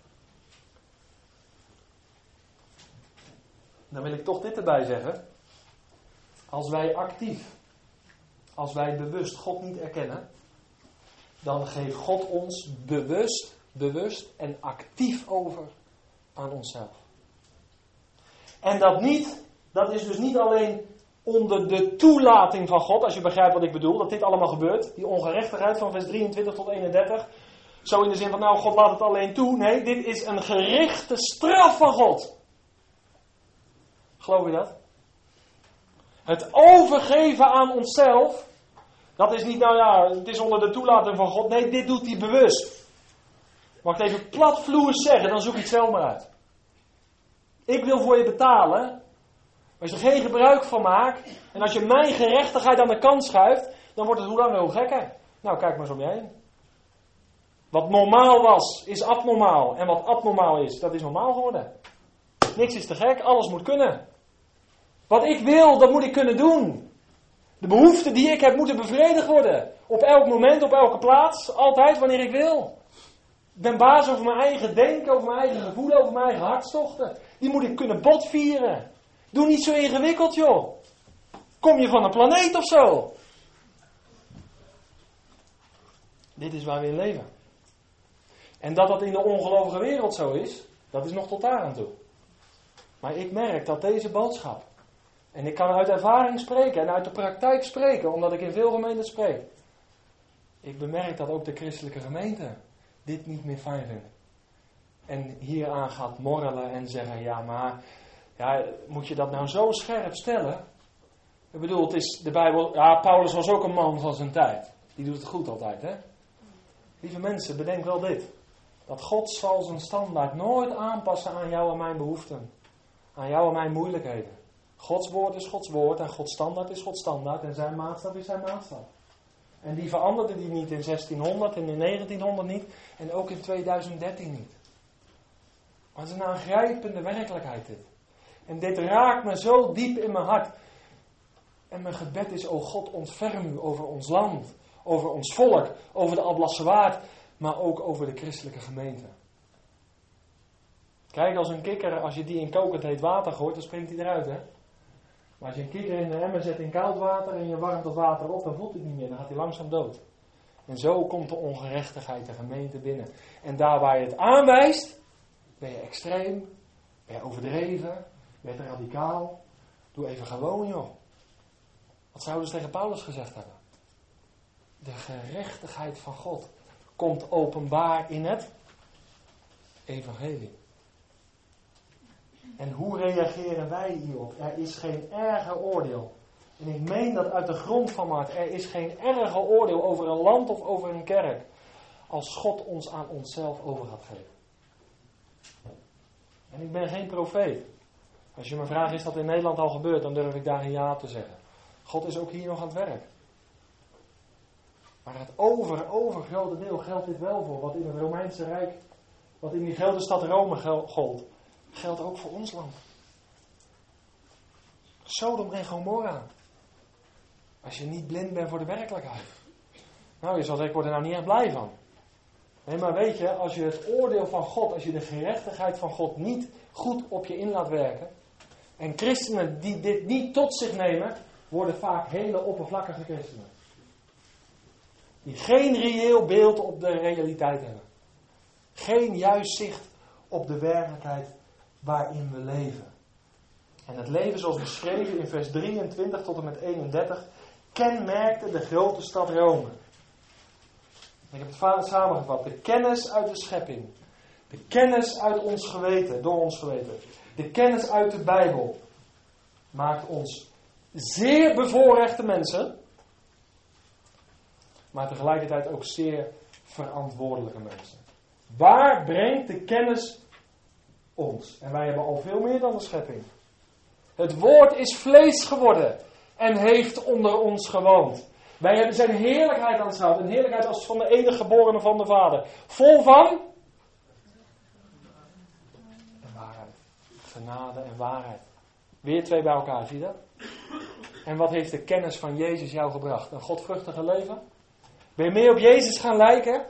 Dan wil ik toch dit erbij zeggen. Als wij actief, als wij bewust God niet erkennen, dan geeft God ons bewust en actief over aan onszelf. En dat is dus niet alleen onder de toelating van God, als je begrijpt wat ik bedoel, dat dit allemaal gebeurt. Die ongerechtigheid van vers 23 tot 31. Zo in de zin van, nou, God laat het alleen toe. Nee, dit is een gerichte straf van God. Geloof je dat? Het overgeven aan onszelf, dat is niet, nou ja, het is onder de toelating van God. Nee, dit doet hij bewust. Mag ik het even platvloers zeggen, dan zoek je het zelf maar uit. Ik wil voor je betalen. Als je er geen gebruik van maakt, en als je mijn gerechtigheid aan de kant schuift, dan wordt het hoe langer hoe gekker. Nou, kijk maar eens om je heen. Wat normaal was, is abnormaal. En wat abnormaal is, dat is normaal geworden. Niks is te gek, alles moet kunnen. Wat ik wil, dat moet ik kunnen doen. De behoeften die ik heb, moeten bevredigd worden. Op elk moment, op elke plaats, altijd wanneer ik wil. Ik ben baas over mijn eigen denken, over mijn eigen gevoel, over mijn eigen hartstochten. Die moet ik kunnen botvieren. Doe niet zo ingewikkeld, joh. Kom je van een planeet of zo? Dit is waar we in leven. En dat dat in de ongelovige wereld zo is, dat is nog tot daar aan toe. Maar ik merk dat deze boodschap, en ik kan uit ervaring spreken en uit de praktijk spreken, omdat ik in veel gemeenten spreek. Ik bemerk dat ook de christelijke gemeente dit niet meer fijn vindt. En hieraan gaat morrelen en zeggen, ja maar, ja, moet je dat nou zo scherp stellen? Ik bedoel, het is de Bijbel, ja, Paulus was ook een man van zijn tijd. Die doet het goed altijd, hè? Lieve mensen, bedenk wel dit. Dat God zal zijn standaard nooit aanpassen aan jou en mijn behoeften. Aan jou en mijn moeilijkheden. Gods woord is Gods woord en Gods standaard is Gods standaard en zijn maatstaf is zijn maatstaf. En die veranderde die niet in 1600 en in 1900 niet en ook in 2013 niet. Maar het is een aangrijpende werkelijkheid dit. En dit raakt me zo diep in mijn hart. En mijn gebed is, o God, ontferm u over ons land, over ons volk, over de Alblassewaard, maar ook over de christelijke gemeente. Kijk, als een kikker, als je die in kokend heet water gooit, dan springt hij eruit, hè. Maar als je een kikker in een emmer zet in koud water en je warmt dat water op, dan voelt hij niet meer, dan gaat hij langzaam dood. En zo komt de ongerechtigheid de gemeente binnen. En daar waar je het aanwijst, ben je extreem, ben je overdreven, ben je radicaal. Doe even gewoon, joh. Wat zouden ze tegen Paulus gezegd hebben? De gerechtigheid van God komt openbaar in het evangelie. En hoe reageren wij hierop? Er is geen erger oordeel. En ik meen dat uit de grond van mijn hart. Er is geen erger oordeel over een land of over een kerk. Als God ons aan onszelf over gaat geven. En ik ben geen profeet. Als je me vraagt, is dat in Nederland al gebeurd? Dan durf ik daar een ja te zeggen. God is ook hier nog aan het werk. Maar het overgrote deel geldt dit wel voor. Wat in het Romeinse Rijk, wat in die grote stad Rome gold, geldt ook voor ons land. Sodom en Gomorra. Als je niet blind bent voor de werkelijkheid. Nou, je zal zeggen, ik word er nou niet echt blij van. Nee, maar weet je, als je het oordeel van God, als je de gerechtigheid van God niet goed op je in laat werken. En christenen die dit niet tot zich nemen, worden vaak hele oppervlakkige christenen. Die geen reëel beeld op de realiteit hebben. Geen juist zicht op de werkelijkheid waarin we leven. En het leven zoals beschreven in vers 23 tot en met 31 kenmerkte de grote stad Rome. Ik heb het samengevat. De kennis uit de schepping. De kennis uit ons geweten, door ons geweten. De kennis uit de Bijbel maakt ons zeer bevoorrechte mensen. Maar tegelijkertijd ook zeer verantwoordelijke mensen. Waar brengt de kennis ons? En wij hebben al veel meer dan de schepping. Het woord is vlees geworden en heeft onder ons gewoond. Wij hebben zijn heerlijkheid aanschouwd. Een heerlijkheid als van de enige geborene van de Vader. Vol van en waarheid. Genade en waarheid. Weer twee bij elkaar, zie je dat? En wat heeft de kennis van Jezus jou gebracht? Een godvruchtige leven? Ben je meer op Jezus gaan lijken?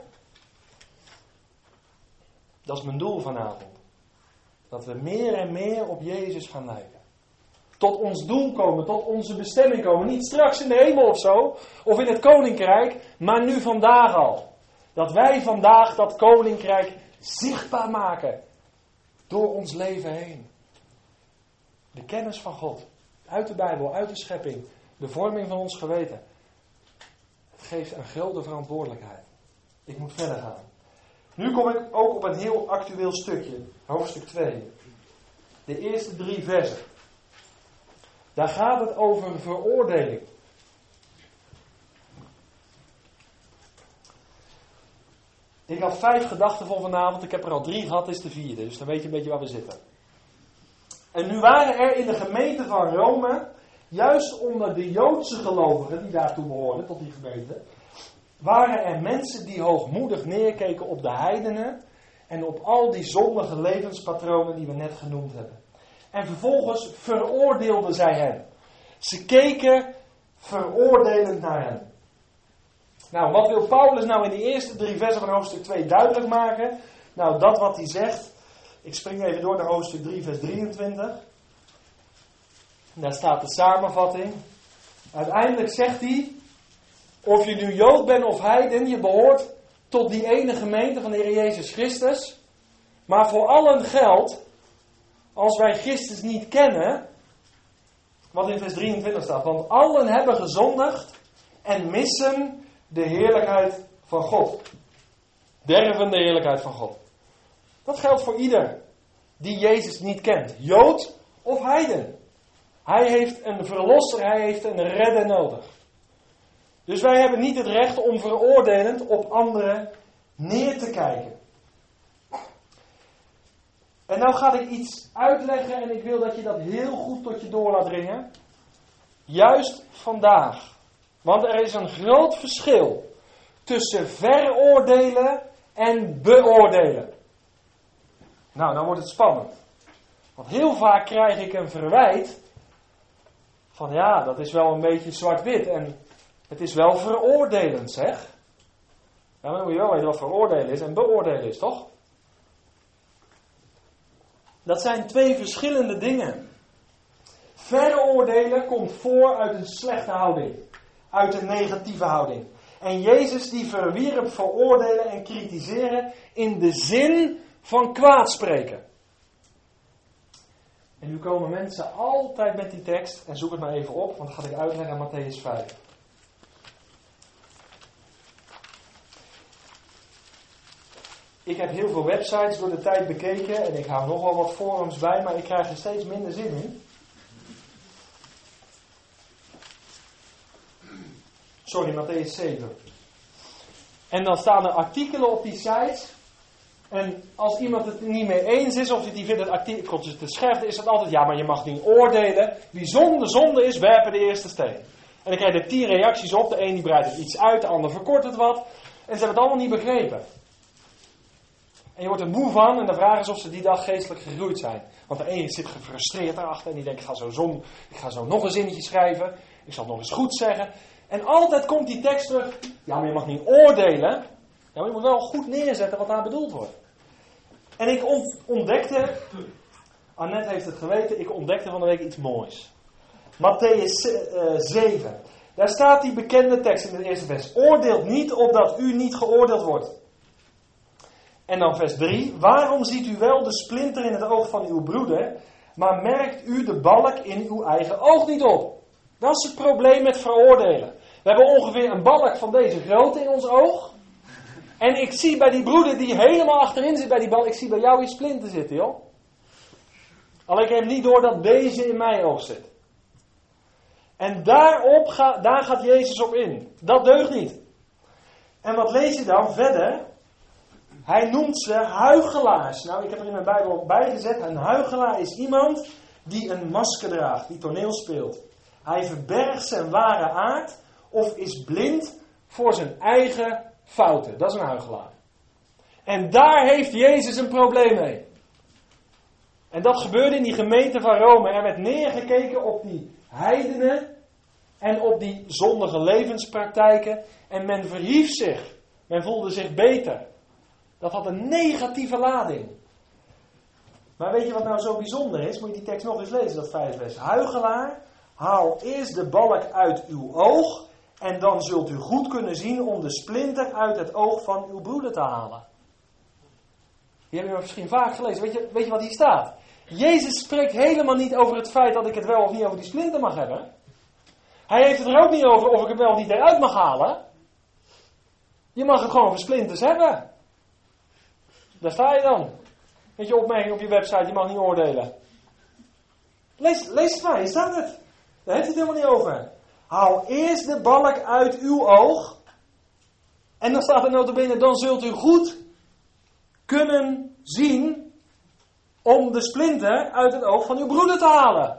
Dat is mijn doel vanavond. Dat we meer en meer op Jezus gaan lijken. Tot ons doel komen, tot onze bestemming komen. Niet straks in de hemel of zo, of in het koninkrijk, maar nu vandaag al. Dat wij vandaag dat koninkrijk zichtbaar maken. Door ons leven heen. De kennis van God. Uit de Bijbel, uit de schepping. De vorming van ons geweten. Het geeft een grote verantwoordelijkheid. Ik moet verder gaan. Nu kom ik ook op een heel actueel stukje. Hoofdstuk 2. De eerste 3 versen. Daar gaat het over veroordeling. Ik had 5 gedachten voor vanavond. Ik heb er al 3 gehad, dit is de 4e. Dus dan weet je een beetje waar we zitten. En nu waren er in de gemeente van Rome, juist onder de Joodse gelovigen die daartoe behoorden, tot die gemeente, waren er mensen die hoogmoedig neerkeken op de heidenen en op al die zondige levenspatronen die we net genoemd hebben. En vervolgens veroordeelden zij hen. Ze keken veroordelend naar hen. Nou, wat wil Paulus nou in de eerste 3 versen van hoofdstuk 2 duidelijk maken? Nou, dat wat hij zegt. Ik spring even door naar hoofdstuk 3 vers 23. Daar staat de samenvatting. Uiteindelijk zegt hij, of je nu Jood bent of heiden, je behoort tot die ene gemeente van de Heer Jezus Christus. Maar voor allen geldt, als wij Christus niet kennen, wat in vers 23 staat. Want allen hebben gezondigd en missen de heerlijkheid van God. Derven de heerlijkheid van God. Dat geldt voor ieder die Jezus niet kent. Jood of heiden. Hij heeft een verlosser, hij heeft een redder nodig. Dus wij hebben niet het recht om veroordelend op anderen neer te kijken. En nou ga ik iets uitleggen en ik wil dat je dat heel goed tot je door laat dringen. Juist vandaag. Want er is een groot verschil tussen veroordelen en beoordelen. Nou, dan wordt het spannend. Want heel vaak krijg ik een verwijt van ja, dat is wel een beetje zwart-wit en het is wel veroordelend, zeg. Ja, maar dan moet je wel weten wat veroordelen is en beoordelen is, toch? Dat zijn 2 verschillende dingen. Veroordelen komt voor uit een slechte houding. Uit een negatieve houding. En Jezus die verwierp veroordelen en kritiseren in de zin van kwaadspreken. En nu komen mensen altijd met die tekst, en zoek het maar even op, want dan ga ik uitleggen aan Mattheüs 5. Ik heb heel veel websites door de tijd bekeken en ik hou nog wel wat forums bij, maar ik krijg er steeds minder zin in. Sorry, Mattheüs 7. En dan staan er artikelen op die sites. En als iemand het er niet mee eens is, of die vindt het artikel te scherp, is het altijd, ja, maar je mag niet oordelen. Wie zonde is, werpen de eerste steen. En dan krijg je er 10 reacties op. De een die breidt het iets uit, de ander verkort het wat. En ze hebben het allemaal niet begrepen. En je wordt er moe van en de vraag is of ze die dag geestelijk gegroeid zijn. Want de ene zit gefrustreerd daarachter en die denkt, ik ga zo nog een zinnetje schrijven. Ik zal het nog eens goed zeggen. En altijd komt die tekst terug, ja, maar je mag niet oordelen. Ja, maar je moet wel goed neerzetten wat daar bedoeld wordt. En ik ontdekte, Annette heeft het geweten, ik ontdekte van de week iets moois. Mattheüs 7. Daar staat die bekende tekst in het eerste vers. Oordeelt niet opdat u niet geoordeeld wordt. En dan vers 3. Waarom ziet u wel de splinter in het oog van uw broeder, maar merkt u de balk in uw eigen oog niet op? Dat is het probleem met veroordelen. We hebben ongeveer een balk van deze grootte in ons oog. En ik zie bij die broeder die helemaal achterin zit bij die balk, ik zie bij jou die splinter zitten, joh. Alleen ik heb niet door dat deze in mijn oog zit. En daar gaat Jezus op in. Dat deugt niet. En wat lees je dan verder? Hij noemt ze huichelaars. Nou, ik heb er in mijn Bijbel bij gezet. Een huichelaar is iemand die een masker draagt, die toneel speelt. Hij verbergt zijn ware aard of is blind voor zijn eigen fouten. Dat is een huichelaar. En daar heeft Jezus een probleem mee. En dat gebeurde in die gemeente van Rome. Er werd neergekeken op die heidenen en op die zondige levenspraktijken. En men verhief zich. Men voelde zich beter. Dat had een negatieve lading. Maar weet je wat nou zo bijzonder is? Moet je die tekst nog eens lezen, dat 5 vers. Huichelaar, haal eerst de balk uit uw oog en dan zult u goed kunnen zien om de splinter uit het oog van uw broeder te halen. Die hebben we misschien vaak gelezen. Weet je wat hier staat? Jezus spreekt helemaal niet over het feit dat ik het wel of niet over die splinter mag hebben. Hij heeft het er ook niet over of ik hem wel of niet eruit mag halen. Je mag het gewoon over splinters hebben. Daar sta je dan. Met je opmerking op je website, je mag niet oordelen. Lees het maar, hier staat het. Daar heeft het helemaal niet over. Haal eerst de balk uit uw oog. En dan staat er nota bene, dan zult u goed kunnen zien om de splinter uit het oog van uw broeder te halen.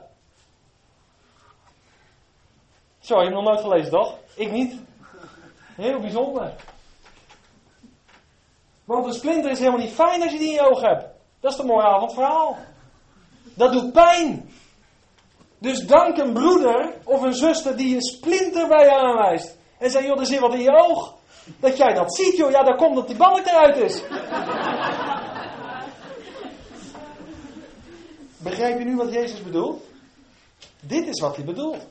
Zo, je hebt nog nooit gelezen, toch? Ik niet. Heel bijzonder. Want een splinter is helemaal niet fijn als je die in je oog hebt. Dat is de moraal van het verhaal. Dat doet pijn. Dus dank een broeder of een zuster die een splinter bij je aanwijst. En zegt, joh, er zit wat in je oog. Dat jij dat ziet, joh. Ja, daar komt dat die balk eruit is. Begrijp je nu wat Jezus bedoelt? Dit is wat hij bedoelt.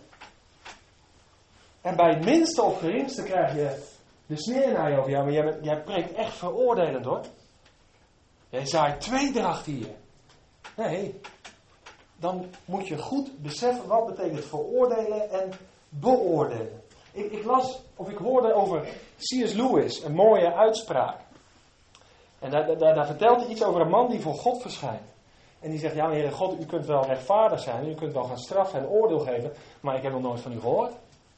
En bij het minste of geringste krijg je de sneer naar je over. Ja, maar jij preekt echt veroordelend, hoor. Jij zaait tweedracht hier. Nee, dan moet je goed beseffen wat betekent veroordelen en beoordelen. Ik las, of ik hoorde over C.S. Lewis, een mooie uitspraak. En daar vertelt hij iets over een man die voor God verschijnt. En die zegt, ja, maar Heere God, u kunt wel rechtvaardig zijn, u kunt wel gaan straffen en oordeel geven, maar ik heb nog nooit van u gehoord.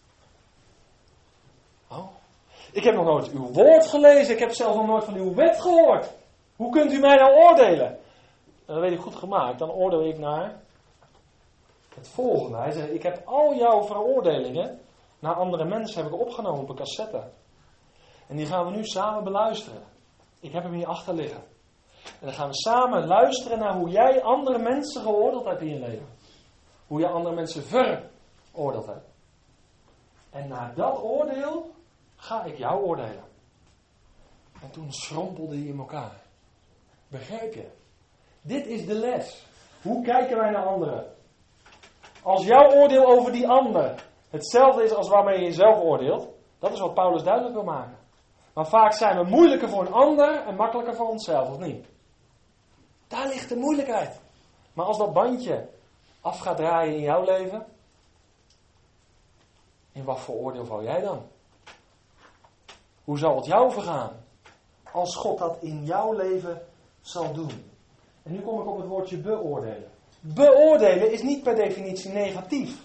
Oh. Ik heb nog nooit uw woord gelezen, ik heb zelfs nog nooit van uw wet gehoord. Hoe kunt u mij nou oordelen? Dat weet ik goed gemaakt, dan oordeel ik naar het volgende. Hij zegt, ik heb al jouw veroordelingen naar andere mensen heb ik opgenomen op een cassette. En die gaan we nu samen beluisteren. Ik heb hem hier achter liggen. En dan gaan we samen luisteren naar hoe jij andere mensen geoordeeld hebt in je leven. Hoe je andere mensen veroordeeld hebt. En na dat oordeel ga ik jou oordelen. En toen schrompelde hij in elkaar. Begrijp je? Dit is de les. Hoe kijken wij naar anderen? Als jouw oordeel over die ander hetzelfde is als waarmee je jezelf oordeelt, dat is wat Paulus duidelijk wil maken. Maar vaak zijn we moeilijker voor een ander en makkelijker voor onszelf, of niet? Daar ligt de moeilijkheid. Maar als dat bandje af gaat draaien in jouw leven, in wat voor oordeel val jij dan? Hoe zal het jou vergaan als God dat in jouw leven zal doen? En nu kom ik op het woordje beoordelen. Beoordelen is niet per definitie negatief.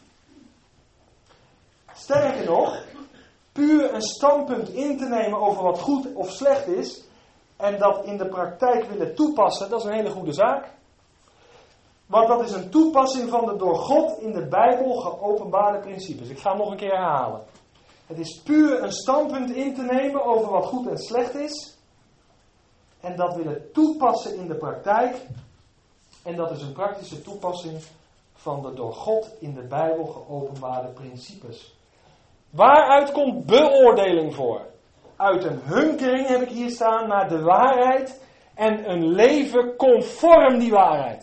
Sterker nog, puur een standpunt in te nemen over wat goed of slecht is en dat in de praktijk willen toepassen, dat is een hele goede zaak. Want dat is een toepassing van de door God in de Bijbel geopenbaarde principes. Ik ga hem nog een keer herhalen. Het is puur een standpunt in te nemen over wat goed en slecht is en dat willen toepassen in de praktijk. En dat is een praktische toepassing van de door God in de Bijbel geopenbaarde principes. Waaruit komt beoordeling voor? Uit een hunkering, heb ik hier staan, naar de waarheid en een leven conform die waarheid.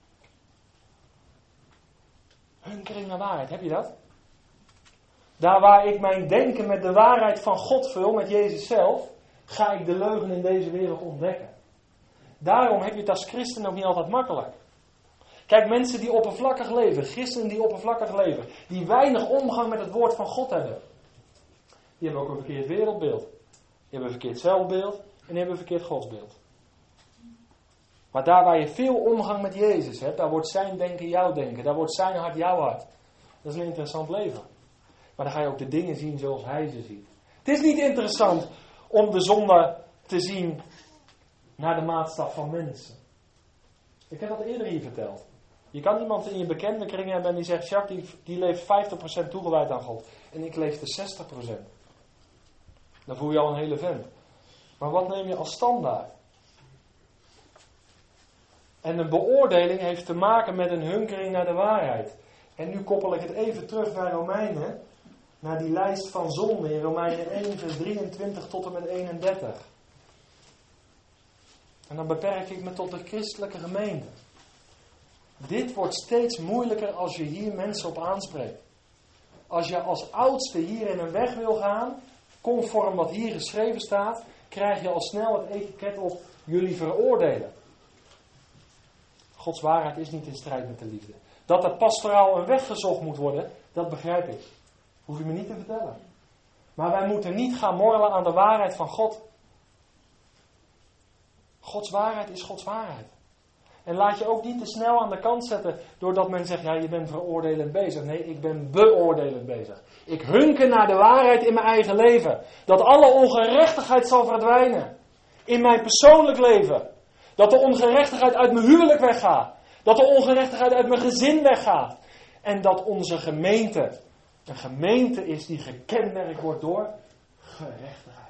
Hunkering naar waarheid, heb je dat? Daar waar ik mijn denken met de waarheid van God vul, met Jezus zelf, ga ik de leugen in deze wereld ontdekken. Daarom heb je het als christen ook niet altijd makkelijk. Kijk, mensen die oppervlakkig leven, christenen die oppervlakkig leven, die weinig omgang met het woord van God hebben, die hebben ook een verkeerd wereldbeeld. Die hebben een verkeerd zelfbeeld en die hebben een verkeerd godsbeeld. Maar daar waar je veel omgang met Jezus hebt, daar wordt zijn denken jouw denken, daar wordt zijn hart jouw hart. Dat is een interessant leven. Maar dan ga je ook de dingen zien zoals hij ze ziet. Het is niet interessant om de zonde te zien naar de maatstaf van mensen. Ik heb dat eerder hier verteld. Je kan iemand in je bekende kring hebben en die zegt, Jacques, die leeft 50% toegewijd aan God. En ik leef de 60%. Dan voel je al een hele vent. Maar wat neem je als standaard? En een beoordeling heeft te maken met een hunkering naar de waarheid. En nu koppel ik het even terug naar Romeinen. Naar die lijst van zonden in Romeinen 1 vers 23 tot en met 31. En dan beperk ik me tot de christelijke gemeente. Dit wordt steeds moeilijker als je hier mensen op aanspreekt. Als je als oudste hier in een weg wil gaan, conform wat hier geschreven staat, krijg je al snel het etiket op jullie veroordelen. Gods waarheid is niet in strijd met de liefde. Dat er pastoraal een weg gezocht moet worden, dat begrijp ik. Hoef je me niet te vertellen. Maar wij moeten niet gaan morrelen aan de waarheid van God. Gods waarheid is Gods waarheid. En laat je ook niet te snel aan de kant zetten doordat men zegt, ja, je bent veroordelend bezig. Nee, ik ben beoordelend bezig. Ik hunker naar de waarheid in mijn eigen leven. Dat alle ongerechtigheid zal verdwijnen. In mijn persoonlijk leven. Dat de ongerechtigheid uit mijn huwelijk weggaat. Dat de ongerechtigheid uit mijn gezin weggaat. En dat onze gemeente een gemeente is die gekenmerkt wordt door gerechtigheid.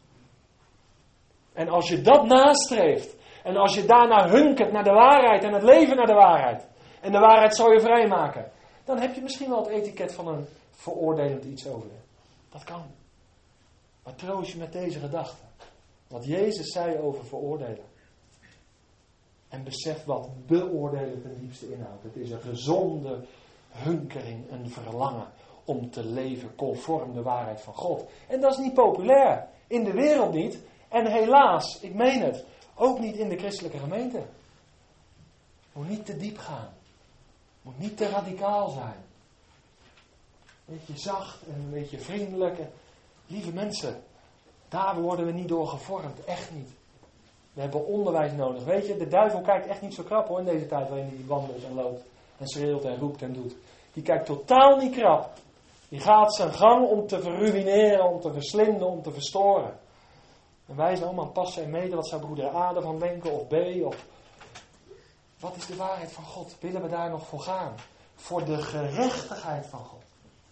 En als je dat nastreeft, en als je daarna hunkert naar de waarheid en het leven naar de waarheid, en de waarheid zal je vrijmaken, dan heb je misschien wel het etiket van een veroordelend iets over je. Dat kan. Maar troost je met deze gedachte. Wat Jezus zei over veroordelen. En besef wat beoordelen ten diepste inhoudt. Het is een gezonde hunkering, een verlangen om te leven conform de waarheid van God. En dat is niet populair. In de wereld niet. En helaas, ik meen het, ook niet in de christelijke gemeente. Moet niet te diep gaan. Moet niet te radicaal zijn. Een beetje zacht en een beetje vriendelijk. Lieve mensen, daar worden we niet door gevormd. Echt niet. We hebben onderwijs nodig. Weet je, de duivel kijkt echt niet zo krap hoor in deze tijd waarin hij wandelt en loopt. En schreeuwt en roept en doet. Die kijkt totaal niet krap. Die gaat zijn gang om te verruineren, om te verslinden, om te verstoren. En wij zijn allemaal passen en meten. Wat zou broeder A ervan denken of B? Of wat is de waarheid van God? Willen we daar nog voor gaan? Voor de gerechtigheid van God.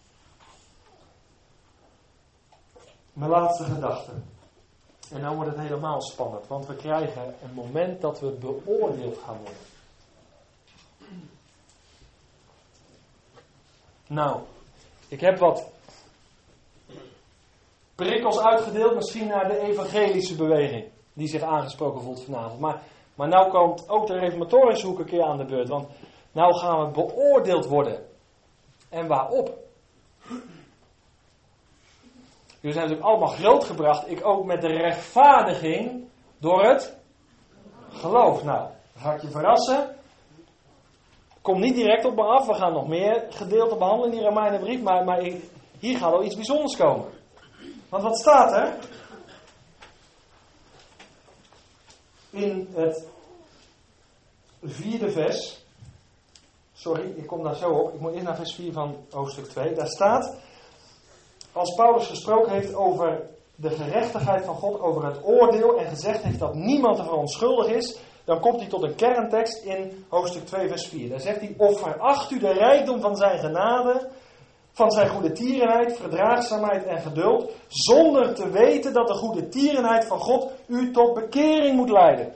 Mijn laatste gedachte. En dan wordt het helemaal spannend. Want we krijgen een moment dat we beoordeeld gaan worden. Nou, ik heb wat prikkels uitgedeeld. Misschien naar de evangelische beweging. Die zich aangesproken voelt vanavond. Maar nou komt ook de reformatorische hoek een keer aan de beurt. Want nou gaan we beoordeeld worden. En waarop? Jullie zijn natuurlijk allemaal grootgebracht. Ik ook met de rechtvaardiging door het geloof. Nou, dan ga ik je verrassen. Kom niet direct op me af. We gaan nog meer gedeelten behandelen in die Romeinenbrief. Maar hier gaat al iets bijzonders komen. Want wat staat er? In het 4e vers. Sorry, ik kom daar zo op. Ik moet eerst naar vers 4 van hoofdstuk 2. Daar staat, als Paulus gesproken heeft over de gerechtigheid van God, over het oordeel en gezegd heeft dat niemand ervan onschuldig is, dan komt hij tot een kerntekst in hoofdstuk 2 vers 4. Daar zegt hij, of veracht u de rijkdom van zijn genade, van zijn goede tierenheid, verdraagzaamheid en geduld, zonder te weten dat de goede tierenheid van God u tot bekering moet leiden.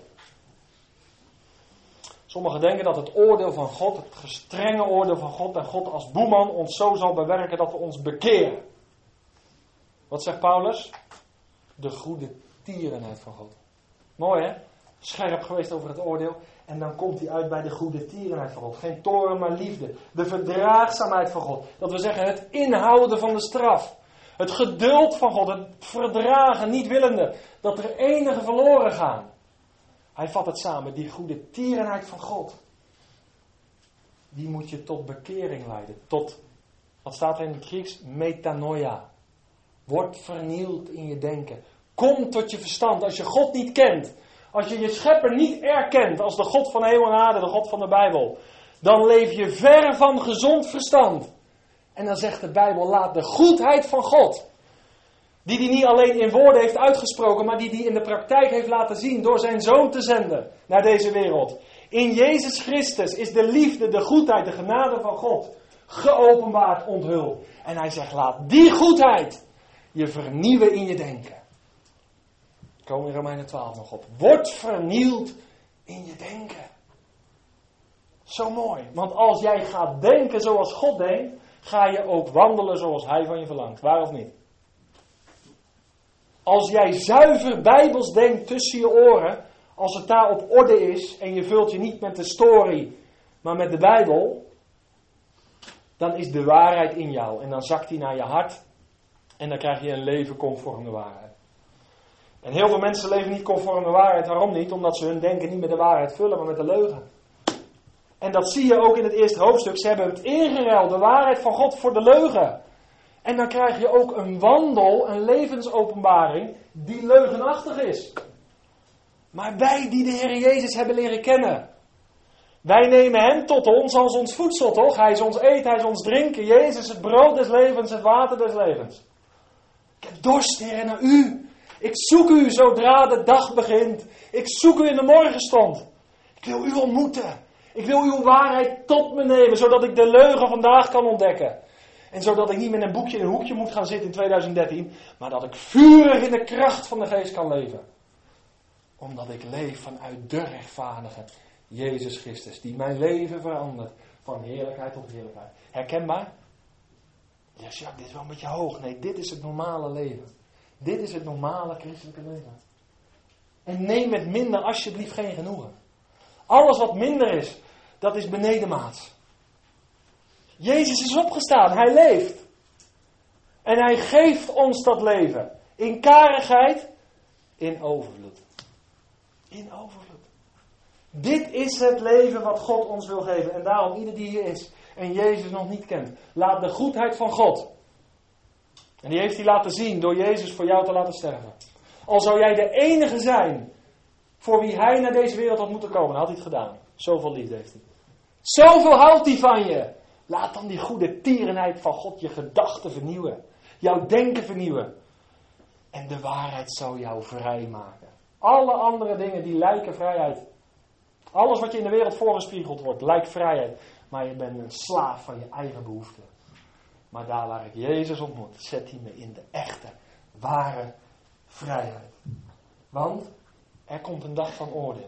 Sommigen denken dat het oordeel van God, het gestrenge oordeel van God en God als boeman ons zo zal bewerken dat we ons bekeren. Wat zegt Paulus? De goede tierenheid van God. Mooi hè? Scherp geweest over het oordeel. En dan komt hij uit bij de goede tierenheid van God. Geen toorn, maar liefde. De verdraagzaamheid van God. Dat we zeggen het inhouden van de straf. Het geduld van God. Het verdragen, niet willende. Dat er enige verloren gaan. Hij vat het samen. Die goede tierenheid van God. Die moet je tot bekering leiden. Tot, wat staat er in het Grieks? Metanoia. Word vernieuwd in je denken. Kom tot je verstand. Als je God niet kent. Als je je schepper niet erkent als de God van hemel en aarde, de God van de Bijbel. Dan leef je ver van gezond verstand. En dan zegt de Bijbel, laat de goedheid van God. Die hij niet alleen in woorden heeft uitgesproken, maar die hij in de praktijk heeft laten zien door zijn Zoon te zenden naar deze wereld. In Jezus Christus is de liefde, de goedheid, de genade van God geopenbaard, onthuld. En hij zegt, laat die goedheid je vernieuwen in je denken. Komen in Romeinen 12 nog op. Word vernieuwd in je denken. Zo mooi. Want als jij gaat denken zoals God denkt, ga je ook wandelen zoals Hij van je verlangt. Waar of niet? Als jij zuiver bijbels denkt tussen je oren, als het daar op orde is en je vult je niet met de story, maar met de Bijbel, dan is de waarheid in jou. En dan zakt die naar je hart en dan krijg je een leven conform de waarheid. En heel veel mensen leven niet conform de waarheid. Waarom niet? Omdat ze hun denken niet met de waarheid vullen, maar met de leugen. En dat zie je ook in het eerste hoofdstuk. Ze hebben het ingeruild, de waarheid van God voor de leugen. En dan krijg je ook een wandel, een levensopenbaring die leugenachtig is. Maar wij die de Heer Jezus hebben leren kennen. Wij nemen hem tot ons als ons voedsel, toch? Hij is ons eten, hij is ons drinken. Jezus, het brood des levens, het water des levens. Ik heb dorst, Heer, naar u. Ik zoek u zodra de dag begint. Ik zoek u in de morgenstond. Ik wil u ontmoeten. Ik wil uw waarheid tot me nemen, zodat ik de leugen vandaag kan ontdekken. En zodat ik niet met een boekje in een hoekje moet gaan zitten in 2013, maar dat ik vurig in de kracht van de geest kan leven. Omdat ik leef vanuit de rechtvaardige Jezus Christus, die mijn leven verandert van heerlijkheid tot heerlijkheid. Herkenbaar? Ja, Jacques, dit is wel een beetje hoog. Nee, dit is het normale leven. Dit is het normale christelijke leven. En neem met minder alsjeblieft geen genoegen. Alles wat minder is, dat is benedenmaats. Jezus is opgestaan, hij leeft. En hij geeft ons dat leven. In karigheid, in overvloed. In overvloed. Dit is het leven wat God ons wil geven. En daarom, ieder die hier is en Jezus nog niet kent, laat de goedheid van God. En die heeft hij laten zien door Jezus voor jou te laten sterven. Al zou jij de enige zijn voor wie hij naar deze wereld had moeten komen, dan had hij het gedaan. Zoveel liefde heeft hij. Zoveel houdt hij van je. Laat dan die goede tierenheid van God je gedachten vernieuwen. Jouw denken vernieuwen. En de waarheid zal jou vrijmaken. Alle andere dingen die lijken vrijheid. Alles wat je in de wereld voorgespiegeld wordt, lijkt vrijheid. Maar je bent een slaaf van je eigen behoeften. Maar daar waar ik Jezus ontmoet, zet hij me in de echte, ware vrijheid. Want er komt een dag van oordeel.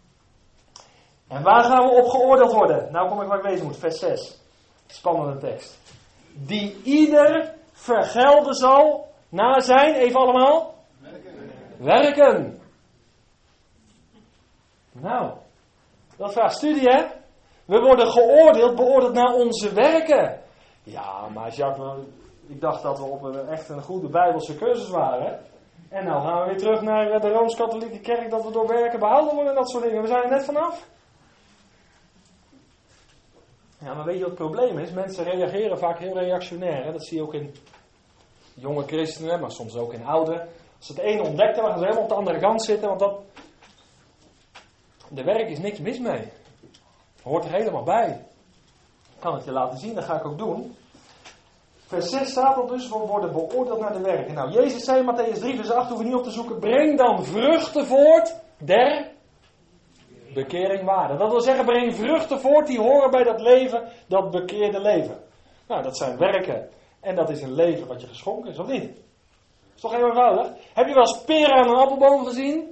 En waar gaan we op geoordeeld worden? Nou kom ik waar ik wezen moet, vers 6. Spannende tekst. Die ieder vergelden zal naar zijn, even allemaal, werken. Nou, dat vraagt studie, hè? We worden geoordeeld, beoordeeld naar onze werken. Ja, maar Jacques, ik dacht dat we op echt een goede Bijbelse cursus waren. En nou gaan we weer terug naar de Rooms-Katholieke Kerk, dat we door werken behouden worden en dat soort dingen. We zijn er net vanaf. Ja, maar weet je wat het probleem is? Mensen reageren vaak heel reactionair. Hè? Dat zie je ook in jonge christenen, maar soms ook in oude. Als ze het ene ontdekken, dan gaan ze helemaal op de andere kant zitten. Want dat... de werk is niks mis mee. Hoort er helemaal bij. Ik kan het je laten zien, dat ga ik ook doen. Vers 6 staat er dus, we worden beoordeeld naar de werken. Nou, Jezus zei in Matthäus 3 vers 8, hoeven we niet op te zoeken. Breng dan vruchten voort der bekering waarde. Dat wil zeggen, breng vruchten voort die horen bij dat leven, dat bekeerde leven. Nou, dat zijn werken. En dat is een leven wat je geschonken is, of niet? Is toch heel eenvoudig? Heb je wel eens peren aan een appelboom gezien?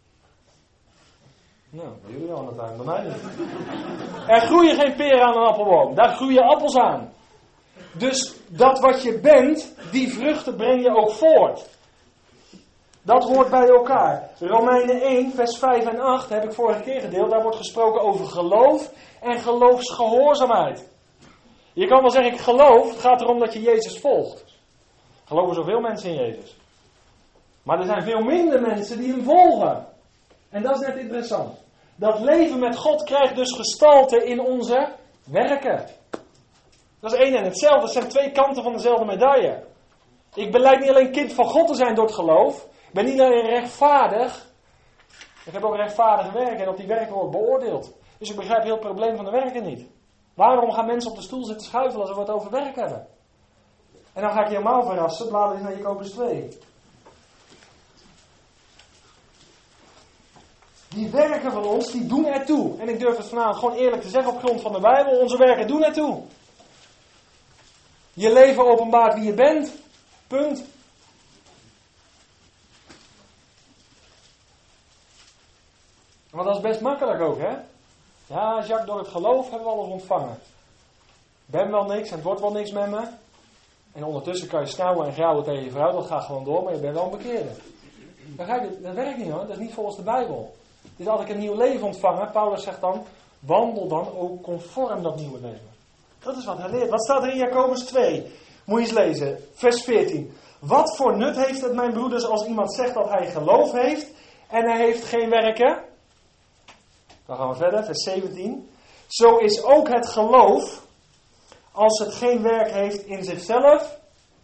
Nou, bij jullie wel aan het tuin, bij mij niet. Er groeien geen peren aan een appelboom. Daar groeien appels aan. Dus dat wat je bent, die vruchten breng je ook voort. Dat hoort bij elkaar. Romeinen 1, vers 5 en 8 heb ik vorige keer gedeeld. Daar wordt gesproken over geloof en geloofsgehoorzaamheid. Je kan wel zeggen, ik geloof. Het gaat erom dat je Jezus volgt. Geloven zoveel mensen in Jezus. Maar er zijn veel minder mensen die hem volgen. En dat is net interessant. Dat leven met God krijgt dus gestalte in onze werken. Dat is één en hetzelfde. Dat zijn twee kanten van dezelfde medaille. Ik belijd niet alleen kind van God te zijn door het geloof. Ik ben niet alleen rechtvaardig. Ik heb ook rechtvaardige werken en op die werken wordt beoordeeld. Dus ik begrijp heel het probleem van de werken niet. Waarom gaan mensen op de stoel zitten schuifelen als we het over werk hebben? En dan ga ik je helemaal verrassen. Blader eens naar Jacobus 2. Die werken van ons, die doen ertoe. En ik durf het vanavond gewoon eerlijk te zeggen op grond van de Bijbel. Onze werken doen ertoe. Je leven openbaart wie je bent. Punt. Want dat is best makkelijk ook, hè? Ja, Jacques, door het geloof hebben we alles ontvangen. Ik ben wel niks en het wordt wel niks met me. En ondertussen kan je snauwen en grauwen tegen je vrouw. Dat gaat gewoon door, maar je bent wel een bekeerde. Dat werkt niet hoor, dat is niet volgens de Bijbel. Dus als ik een nieuw leven ontvangen, Paulus zegt dan, wandel dan ook conform dat nieuwe leven. Dat is wat hij leert. Wat staat er in Jacobus 2? Moet je eens lezen, vers 14. Wat voor nut heeft het, mijn broeders, als iemand zegt dat hij geloof heeft en hij heeft geen werken? Dan gaan we verder, vers 17. Zo is ook het geloof, als het geen werk heeft in zichzelf.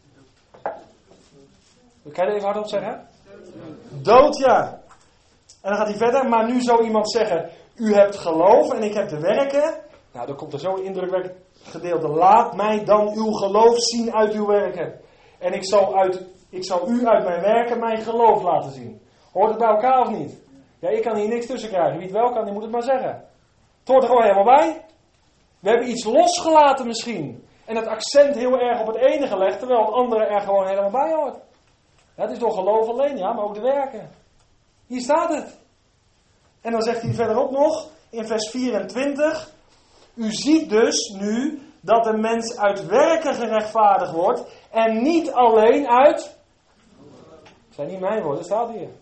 Kan je even hardop zeggen? Dood, ja. En dan gaat hij verder. Maar nu zou iemand zeggen, u hebt geloof en ik heb de werken. Nou, dan komt er zo'n indrukwekkend gedeelte. Laat mij dan uw geloof zien uit uw werken. En ik zal u uit mijn werken mijn geloof laten zien. Hoort het bij elkaar of niet? Ja, ik kan hier niks tussen krijgen. Wie het wel kan, die moet het maar zeggen. Het hoort er gewoon helemaal bij. We hebben iets losgelaten misschien. En het accent heel erg op het ene gelegd, terwijl het andere er gewoon helemaal bij hoort. Ja, het is door geloof alleen, ja, maar ook de werken. Hier staat het. En dan zegt hij verderop nog, in vers 24. U ziet dus nu dat de mens uit werken gerechtvaardigd wordt. En niet alleen uit... Het zijn niet mijn woorden, staat hier.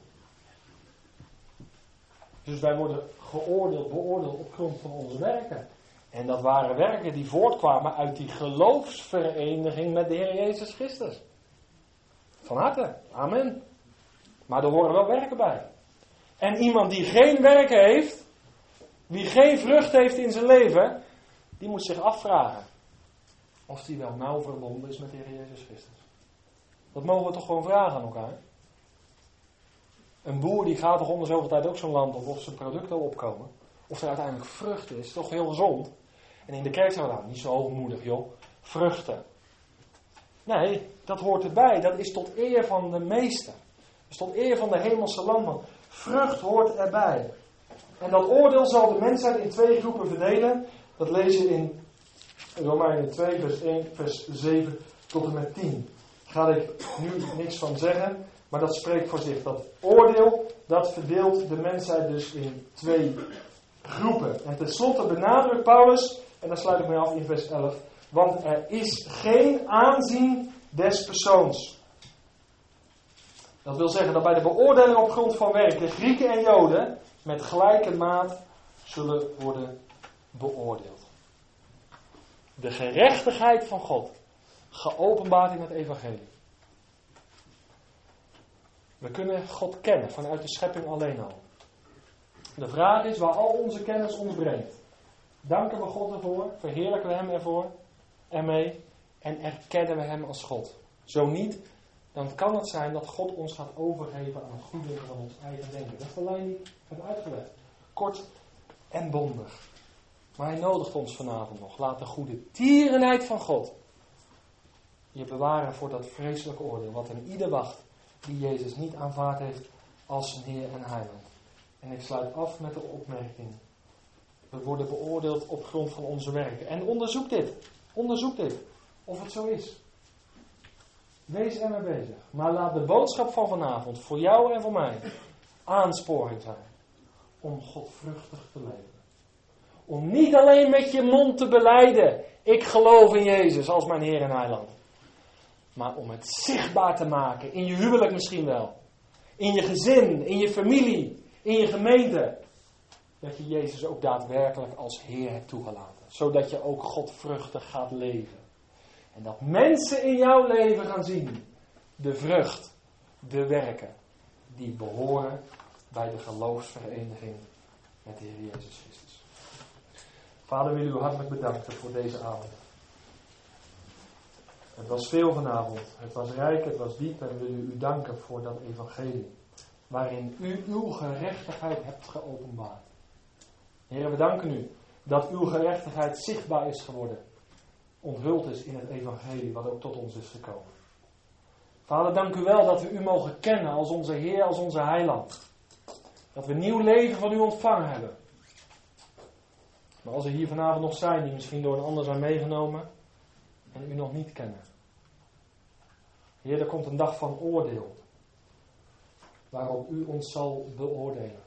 Dus wij worden beoordeeld op grond van onze werken. En dat waren werken die voortkwamen uit die geloofsvereniging met de Heer Jezus Christus. Van harte, amen. Maar er horen wel werken bij. En iemand die geen werken heeft, wie geen vrucht heeft in zijn leven, die moet zich afvragen of die wel nauw verbonden is met de Heer Jezus Christus. Dat mogen we toch gewoon vragen aan elkaar. Een boer die gaat toch onder zoveel tijd ook zo'n land op of zijn producten al opkomen. Of er uiteindelijk vrucht is, toch heel gezond. En in de kerk zeggen we nou, niet zo hoogmoedig joh, vruchten. Nee, dat hoort erbij. Dat is tot eer van de meester. Dat is tot eer van de hemelse landman. Vrucht hoort erbij. En dat oordeel zal de mensheid in 2 groepen verdelen. Dat lees je in Romeinen 2 vers 1, vers 7 tot en met 10. Daar ga ik nu niks van zeggen. Maar dat spreekt voor zich. Dat oordeel, dat verdeelt de mensheid dus in 2 groepen. En tenslotte benadrukt Paulus, en daar sluit ik mee af in vers 11. Want er is geen aanzien des persoons. Dat wil zeggen dat bij de beoordeling op grond van werk de Grieken en Joden met gelijke maat zullen worden beoordeeld. De gerechtigheid van God, geopenbaard in het evangelie. We kunnen God kennen vanuit de schepping alleen al. De vraag is waar al onze kennis ons brengt. Danken we God ervoor, verheerlijken we Hem ermee en erkennen we Hem als God. Zo niet, dan kan het zijn dat God ons gaat overgeven aan het goede van ons eigen denken. Dat is de lijn die ik heb uitgelegd. Kort en bondig. Maar Hij nodigt ons vanavond nog. Laat de goede tierenheid van God je bewaren voor dat vreselijke oordeel. Wat een ieder wacht die Jezus niet aanvaard heeft als zijn Heer en Heiland. En ik sluit af met de opmerking. We worden beoordeeld op grond van onze werken. En onderzoek dit. Onderzoek dit. Of het zo is. Wees er mee bezig. Maar laat de boodschap van vanavond voor jou en voor mij aansporing zijn. Om godvruchtig te leven. Om niet alleen met je mond te belijden. Ik geloof in Jezus als mijn Heer en Heiland. Maar om het zichtbaar te maken. In je huwelijk misschien wel. In je gezin. In je familie. In je gemeente. Dat je Jezus ook daadwerkelijk als Heer hebt toegelaten. Zodat je ook godvruchtig gaat leven. En dat mensen in jouw leven gaan zien. De vrucht. De werken. Die behoren bij de geloofsvereniging met de Heer Jezus Christus. Vader, wil u hartelijk bedanken voor deze avond. Het was veel vanavond. Het was rijk, het was diep. En we willen u danken voor dat evangelie. Waarin u uw gerechtigheid hebt geopenbaard. Heer, we danken u dat uw gerechtigheid zichtbaar is geworden. Onthuld is in het evangelie wat ook tot ons is gekomen. Vader, dank u wel dat we u mogen kennen als onze Heer, als onze Heiland. Dat we nieuw leven van u ontvangen hebben. Maar als er hier vanavond nog zijn die misschien door een ander zijn meegenomen en u nog niet kennen. Heer, er komt een dag van oordeel. Waarop u ons zal beoordelen.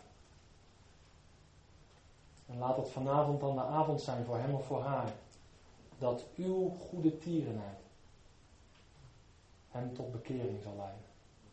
En laat het vanavond dan de avond zijn voor hem of voor haar. Dat uw goede tierenheid hem tot bekering zal leiden.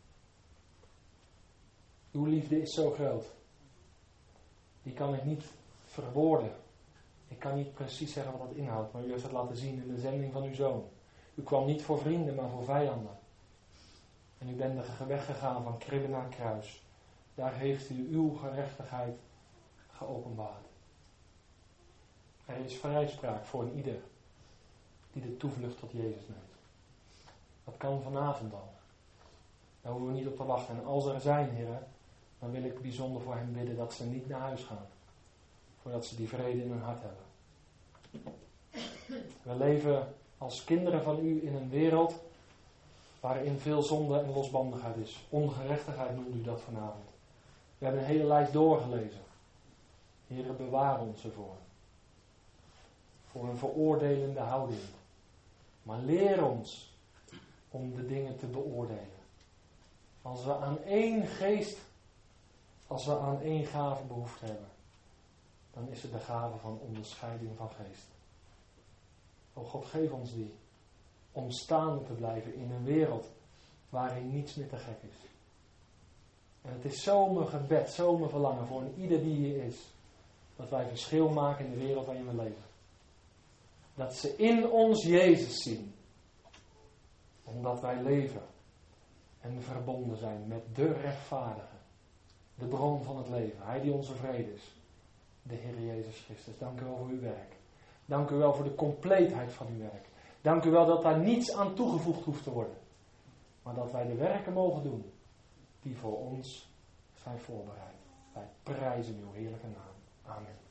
Uw liefde is zo groot. Die kan ik niet verwoorden. Ik kan niet precies zeggen wat dat inhoudt. Maar u heeft het laten zien in de zending van uw Zoon. U kwam niet voor vrienden, maar voor vijanden. En u bent de weg gegaan van kribbe naar kruis. Daar heeft u uw gerechtigheid geopenbaard. Er is vrijspraak voor een ieder die de toevlucht tot Jezus neemt. Dat kan vanavond al. Daar hoeven we niet op te wachten. En als er zijn, heren, dan wil ik bijzonder voor hen bidden dat ze niet naar huis gaan. Voordat ze die vrede in hun hart hebben. We leven als kinderen van u in een wereld waarin veel zonde en losbandigheid is. Ongerechtigheid noemt u dat vanavond. We hebben een hele lijst doorgelezen. Heren, bewaar ons ervoor. Voor een veroordelende houding. Maar leer ons om de dingen te beoordelen. Als we aan één geest, als we aan één gave behoefte hebben, dan is het de gave van onderscheiding van geest. O God, geef ons die. Om staande te blijven in een wereld waarin niets meer te gek is. En het is zo mijn gebed, zo mijn verlangen voor een ieder die hier is. Dat wij verschil maken in de wereld waarin we leven. Dat ze in ons Jezus zien. Omdat wij leven. En verbonden zijn met de rechtvaardige. De bron van het leven. Hij die onze vrede is. De Heer Jezus Christus. Dank u wel voor uw werk. Dank u wel voor de compleetheid van uw werk. Dank u wel dat daar niets aan toegevoegd hoeft te worden. Maar dat wij de werken mogen doen. Die voor ons zijn voorbereid. Wij prijzen uw heerlijke naam. Amen.